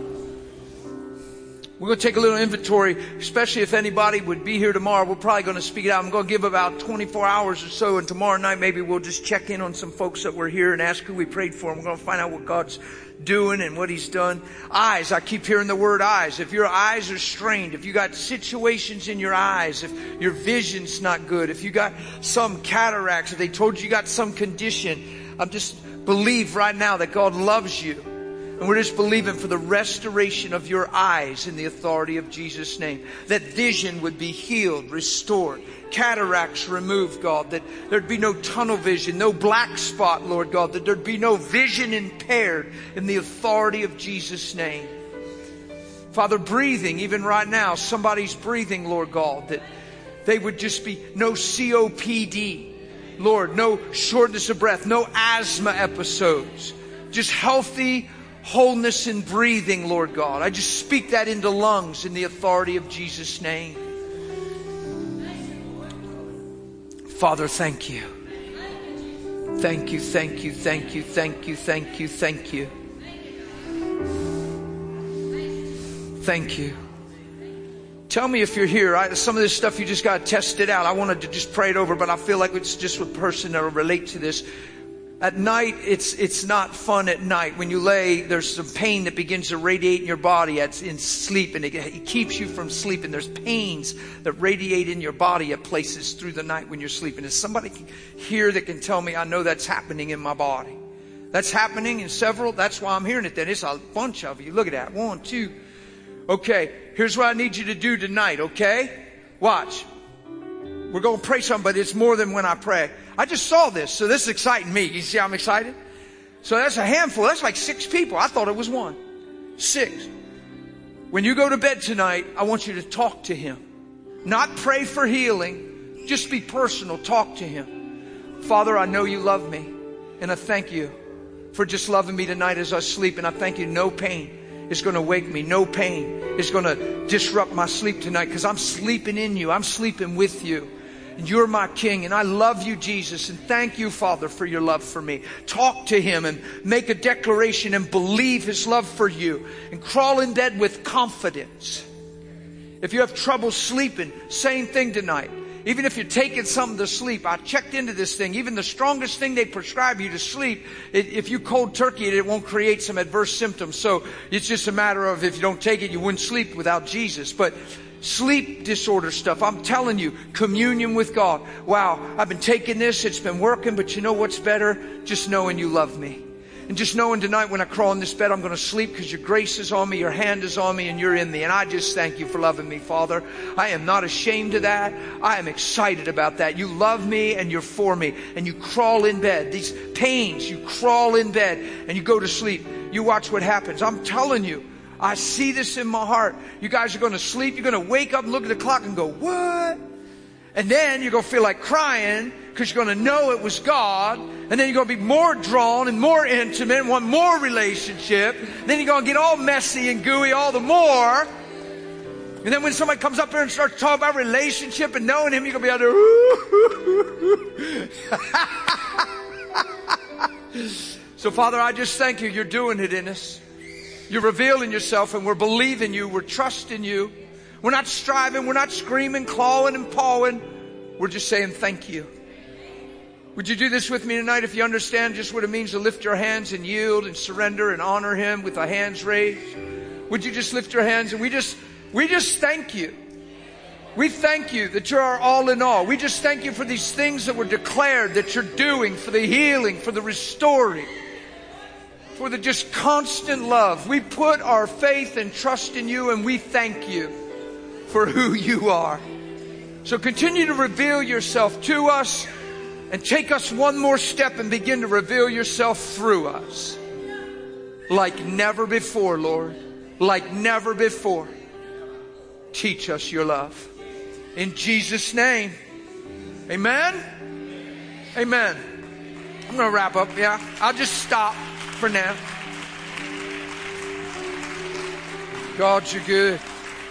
We're going to take a little inventory, especially if anybody would be here tomorrow. We're probably going to speak it out. I'm going to give about twenty-four hours or so, and tomorrow night maybe we'll just check in on some folks that were here and ask who we prayed for. And we're going to find out what God's doing and what He's done. Eyes, I keep hearing the word eyes. If your eyes are strained, if you got situations in your eyes, if your vision's not good, if you got some cataracts, if they told you you got some condition, I'm just believe right now that God loves you. And we're just believing for the restoration of your eyes in the authority of Jesus' name. That vision would be healed, restored. Cataracts removed, God. That there'd be no tunnel vision, no black spot, Lord God. That there'd be no vision impaired in the authority of Jesus' name. Father, breathing, even right now, somebody's breathing, Lord God. That they would just be no C O P D. Lord, no shortness of breath, no asthma episodes. Just healthy wholeness in breathing, Lord God. I just speak that into lungs in the authority of Jesus' name. Father, thank you. Thank you, thank you, thank you, thank you, thank you, thank you. Thank you. Tell me if you're here. I, some of this stuff you just got to test it out. I wanted to just pray it over, but I feel like it's just a person that will relate to this. At night, it's it's not fun at night. When you lay, there's some pain that begins to radiate in your body at, in sleep, and it, it keeps you from sleeping. There's pains that radiate in your body at places through the night when you're sleeping. Is somebody here that can tell me, I know that's happening in my body? That's happening in several. That's why I'm hearing it then. It's a bunch of you. Look at that. One, two. Okay, here's what I need you to do tonight, okay? Watch. We're going to pray something, but it's more than when I pray. I just saw this, so this is exciting me. You see how I'm excited? So that's a handful. That's like six people. I thought it was one. Six. When you go to bed tonight, I want you to talk to Him. Not pray for healing. Just be personal. Talk to Him. Father, I know you love me, and I thank you for just loving me tonight as I sleep, and I thank you no pain is going to wake me. No pain is going to disrupt my sleep tonight, because I'm sleeping in you. I'm sleeping with you. And you're my King, and I love you, Jesus. And thank you, Father, for your love for me. Talk to Him and make a declaration and believe His love for you. And crawl in bed with confidence. If you have trouble sleeping, same thing tonight. Even if you're taking something to sleep, I checked into this thing. Even the strongest thing they prescribe you to sleep, it, if you cold turkey it, it won't create some adverse symptoms. So it's just a matter of if you don't take it, you wouldn't sleep without Jesus. But sleep disorder stuff, I'm telling you, communion with God. Wow, I've been taking this, it's been working, but you know what's better? Just knowing you love me. And just knowing tonight when I crawl in this bed, I'm going to sleep because your grace is on me, your hand is on me, and you're in me. And I just thank you for loving me, Father. I am not ashamed of that. I am excited about that. You love me and you're for me. And you crawl in bed. These pains, you crawl in bed and you go to sleep. You watch what happens. I'm telling you, I see this in my heart. You guys are going to sleep. You're going to wake up and look at the clock and go, what? And then you're going to feel like crying because you're going to know it was God. And then you're going to be more drawn and more intimate and want more relationship. And then you're going to get all messy and gooey all the more. And then when somebody comes up here and starts talking about relationship and knowing Him, you're going to be out there. So, Father, I just thank you. You're doing it in us. You're revealing yourself, and we're believing you. We're trusting you. We're not striving. We're not screaming, clawing, and pawing. We're just saying thank you. Would you do this with me tonight if you understand just what it means to lift your hands and yield and surrender and honor Him with the hands raised? Would you just lift your hands and we just, we just thank you. We thank you that you're our all in all. We just thank you for these things that were declared that you're doing, for the healing, for the restoring, for the just constant love. We put our faith and trust in you, and we thank you for who you are. So continue to reveal yourself to us and take us one more step and begin to reveal yourself through us. Like never before, Lord. Like never before. Teach us your love. In Jesus' name. Amen? Amen. I'm going to wrap up, yeah? I'll just stop for now. God, you're good.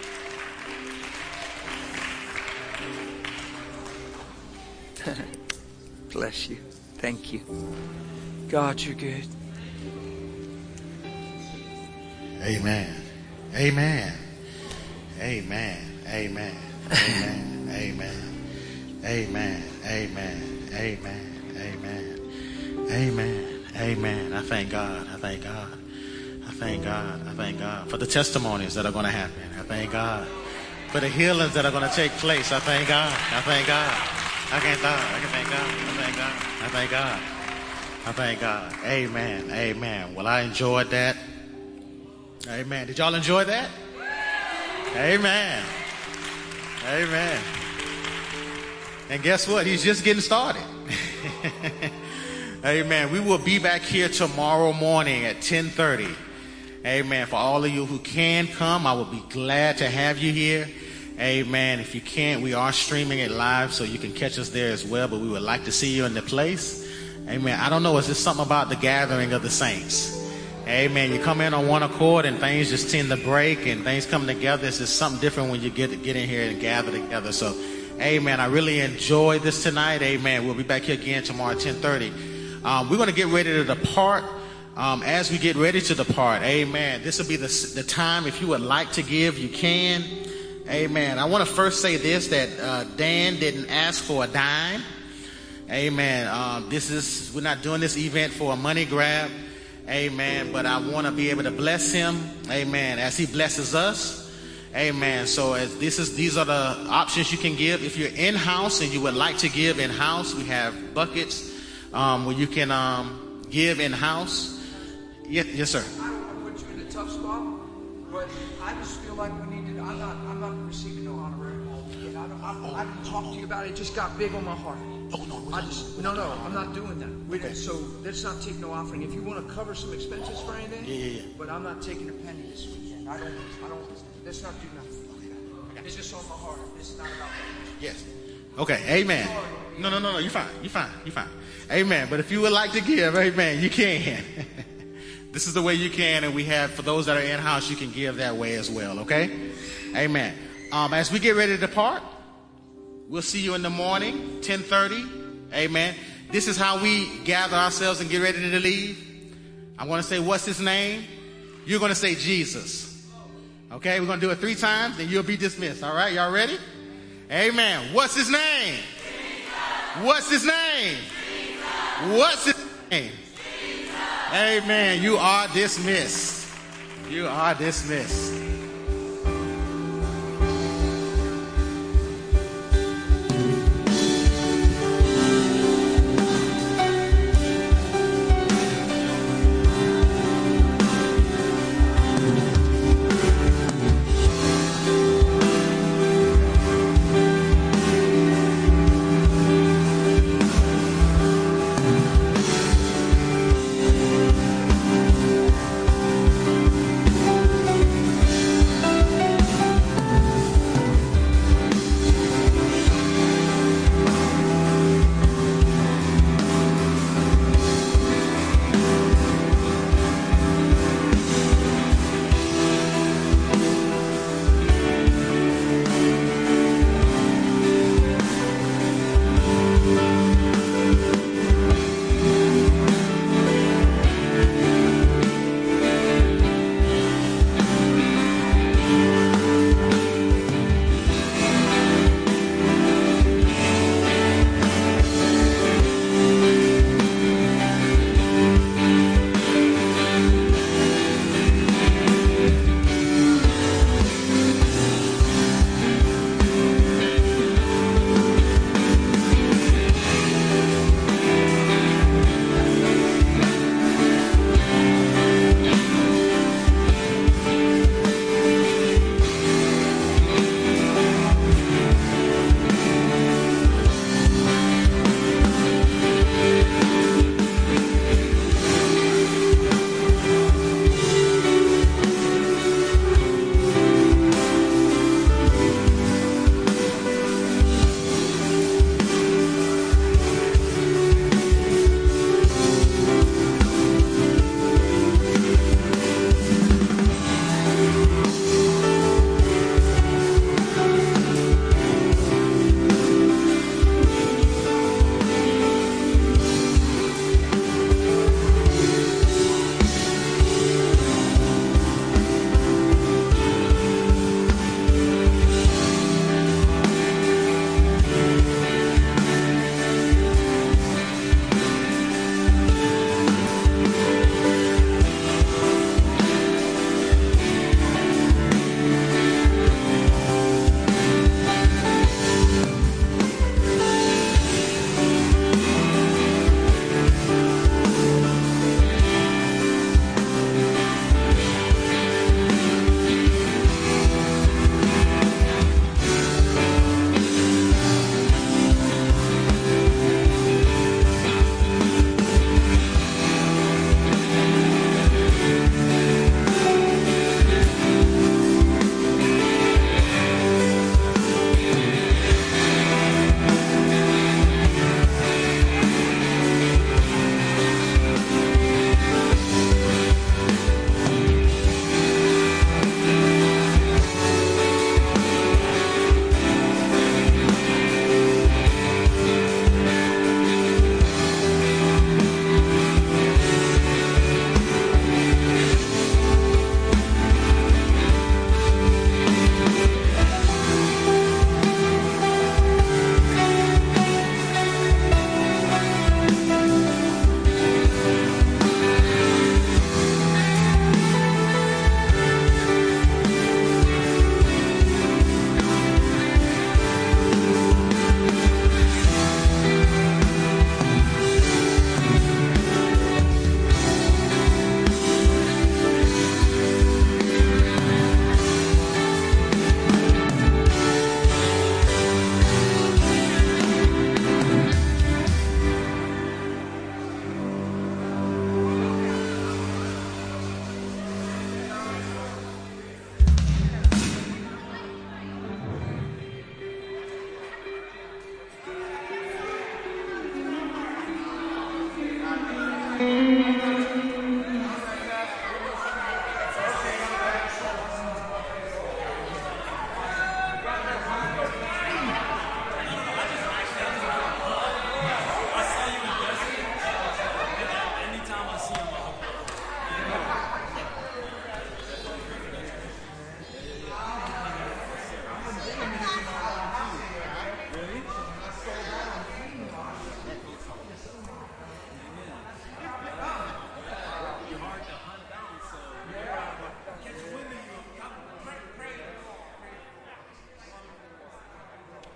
Bless you. Thank you. God, you're good. Amen. Amen. Amen. Amen. Amen. Amen. Amen. Amen. Amen. Amen. Amen. Amen. I thank God. I thank God. I thank God. I thank God for the testimonies that are going to happen. I thank God for the healings that are going to take place. I thank God. I thank God. I thank God. I can thank God. I thank God. I thank God. I thank God. Amen. Amen. Well, I enjoyed that. Amen. Did y'all enjoy that? Amen. Amen. And guess what? He's just getting started. Amen. We will be back here tomorrow morning at ten thirty. Amen. For all of you who can come, I will be glad to have you here. Amen. If you can't, we are streaming it live, so you can catch us there as well. But we would like to see you in the place. Amen. I don't know. It's just something about the gathering of the saints. Amen. You come in on one accord and things just tend to break and things come together. It's just something different when you get, get in here and gather together. So, amen. I really enjoyed this tonight. Amen. We'll be back here again tomorrow at ten thirty. Um, we're going to get ready to depart. Um, as we get ready to depart, amen. This will be the, the time. If you would like to give, you can. Amen. I want to first say this, that uh, Dan didn't ask for a dime. Amen. Um, this is, we're not doing this event for a money grab. Amen. But I want to be able to bless him. Amen. As he blesses us. Amen. So as this is, these are the options you can give. If you're in-house and you would like to give in-house, we have buckets um, where you can um, give in-house. Yes, yes, sir. I don't want to put you in a tough spot, but I just feel like we need to. I'm not. I'm not receiving no honorarium all weekend. I don't. I, I can talk to you about it. It just got big on my heart. Oh no, I just. No, no. I'm not doing that. We okay. So let's not take no offering. If you want to cover some expenses for anything, yeah, yeah, yeah. But I'm not taking a penny this weekend. I don't. I don't. Let's not do nothing. Okay. It's just on my heart. It's not about that. Yes. Okay. Amen. No, no, no, no. You're fine. You're fine. You're fine. Amen. But if you would like to give, amen, you can. This is the way you can, and we have, for those that are in-house, you can give that way as well, okay? Amen. Um, as we get ready to depart, we'll see you in the morning, ten thirty. Amen. This is how we gather ourselves and get ready to leave. I'm going to say, what's his name? You're going to say Jesus. Okay, we're going to do it three times, and you'll be dismissed. All right, y'all ready? Amen. What's his name? Jesus. What's his name? Jesus. What's his name? Amen. You are dismissed. You are dismissed.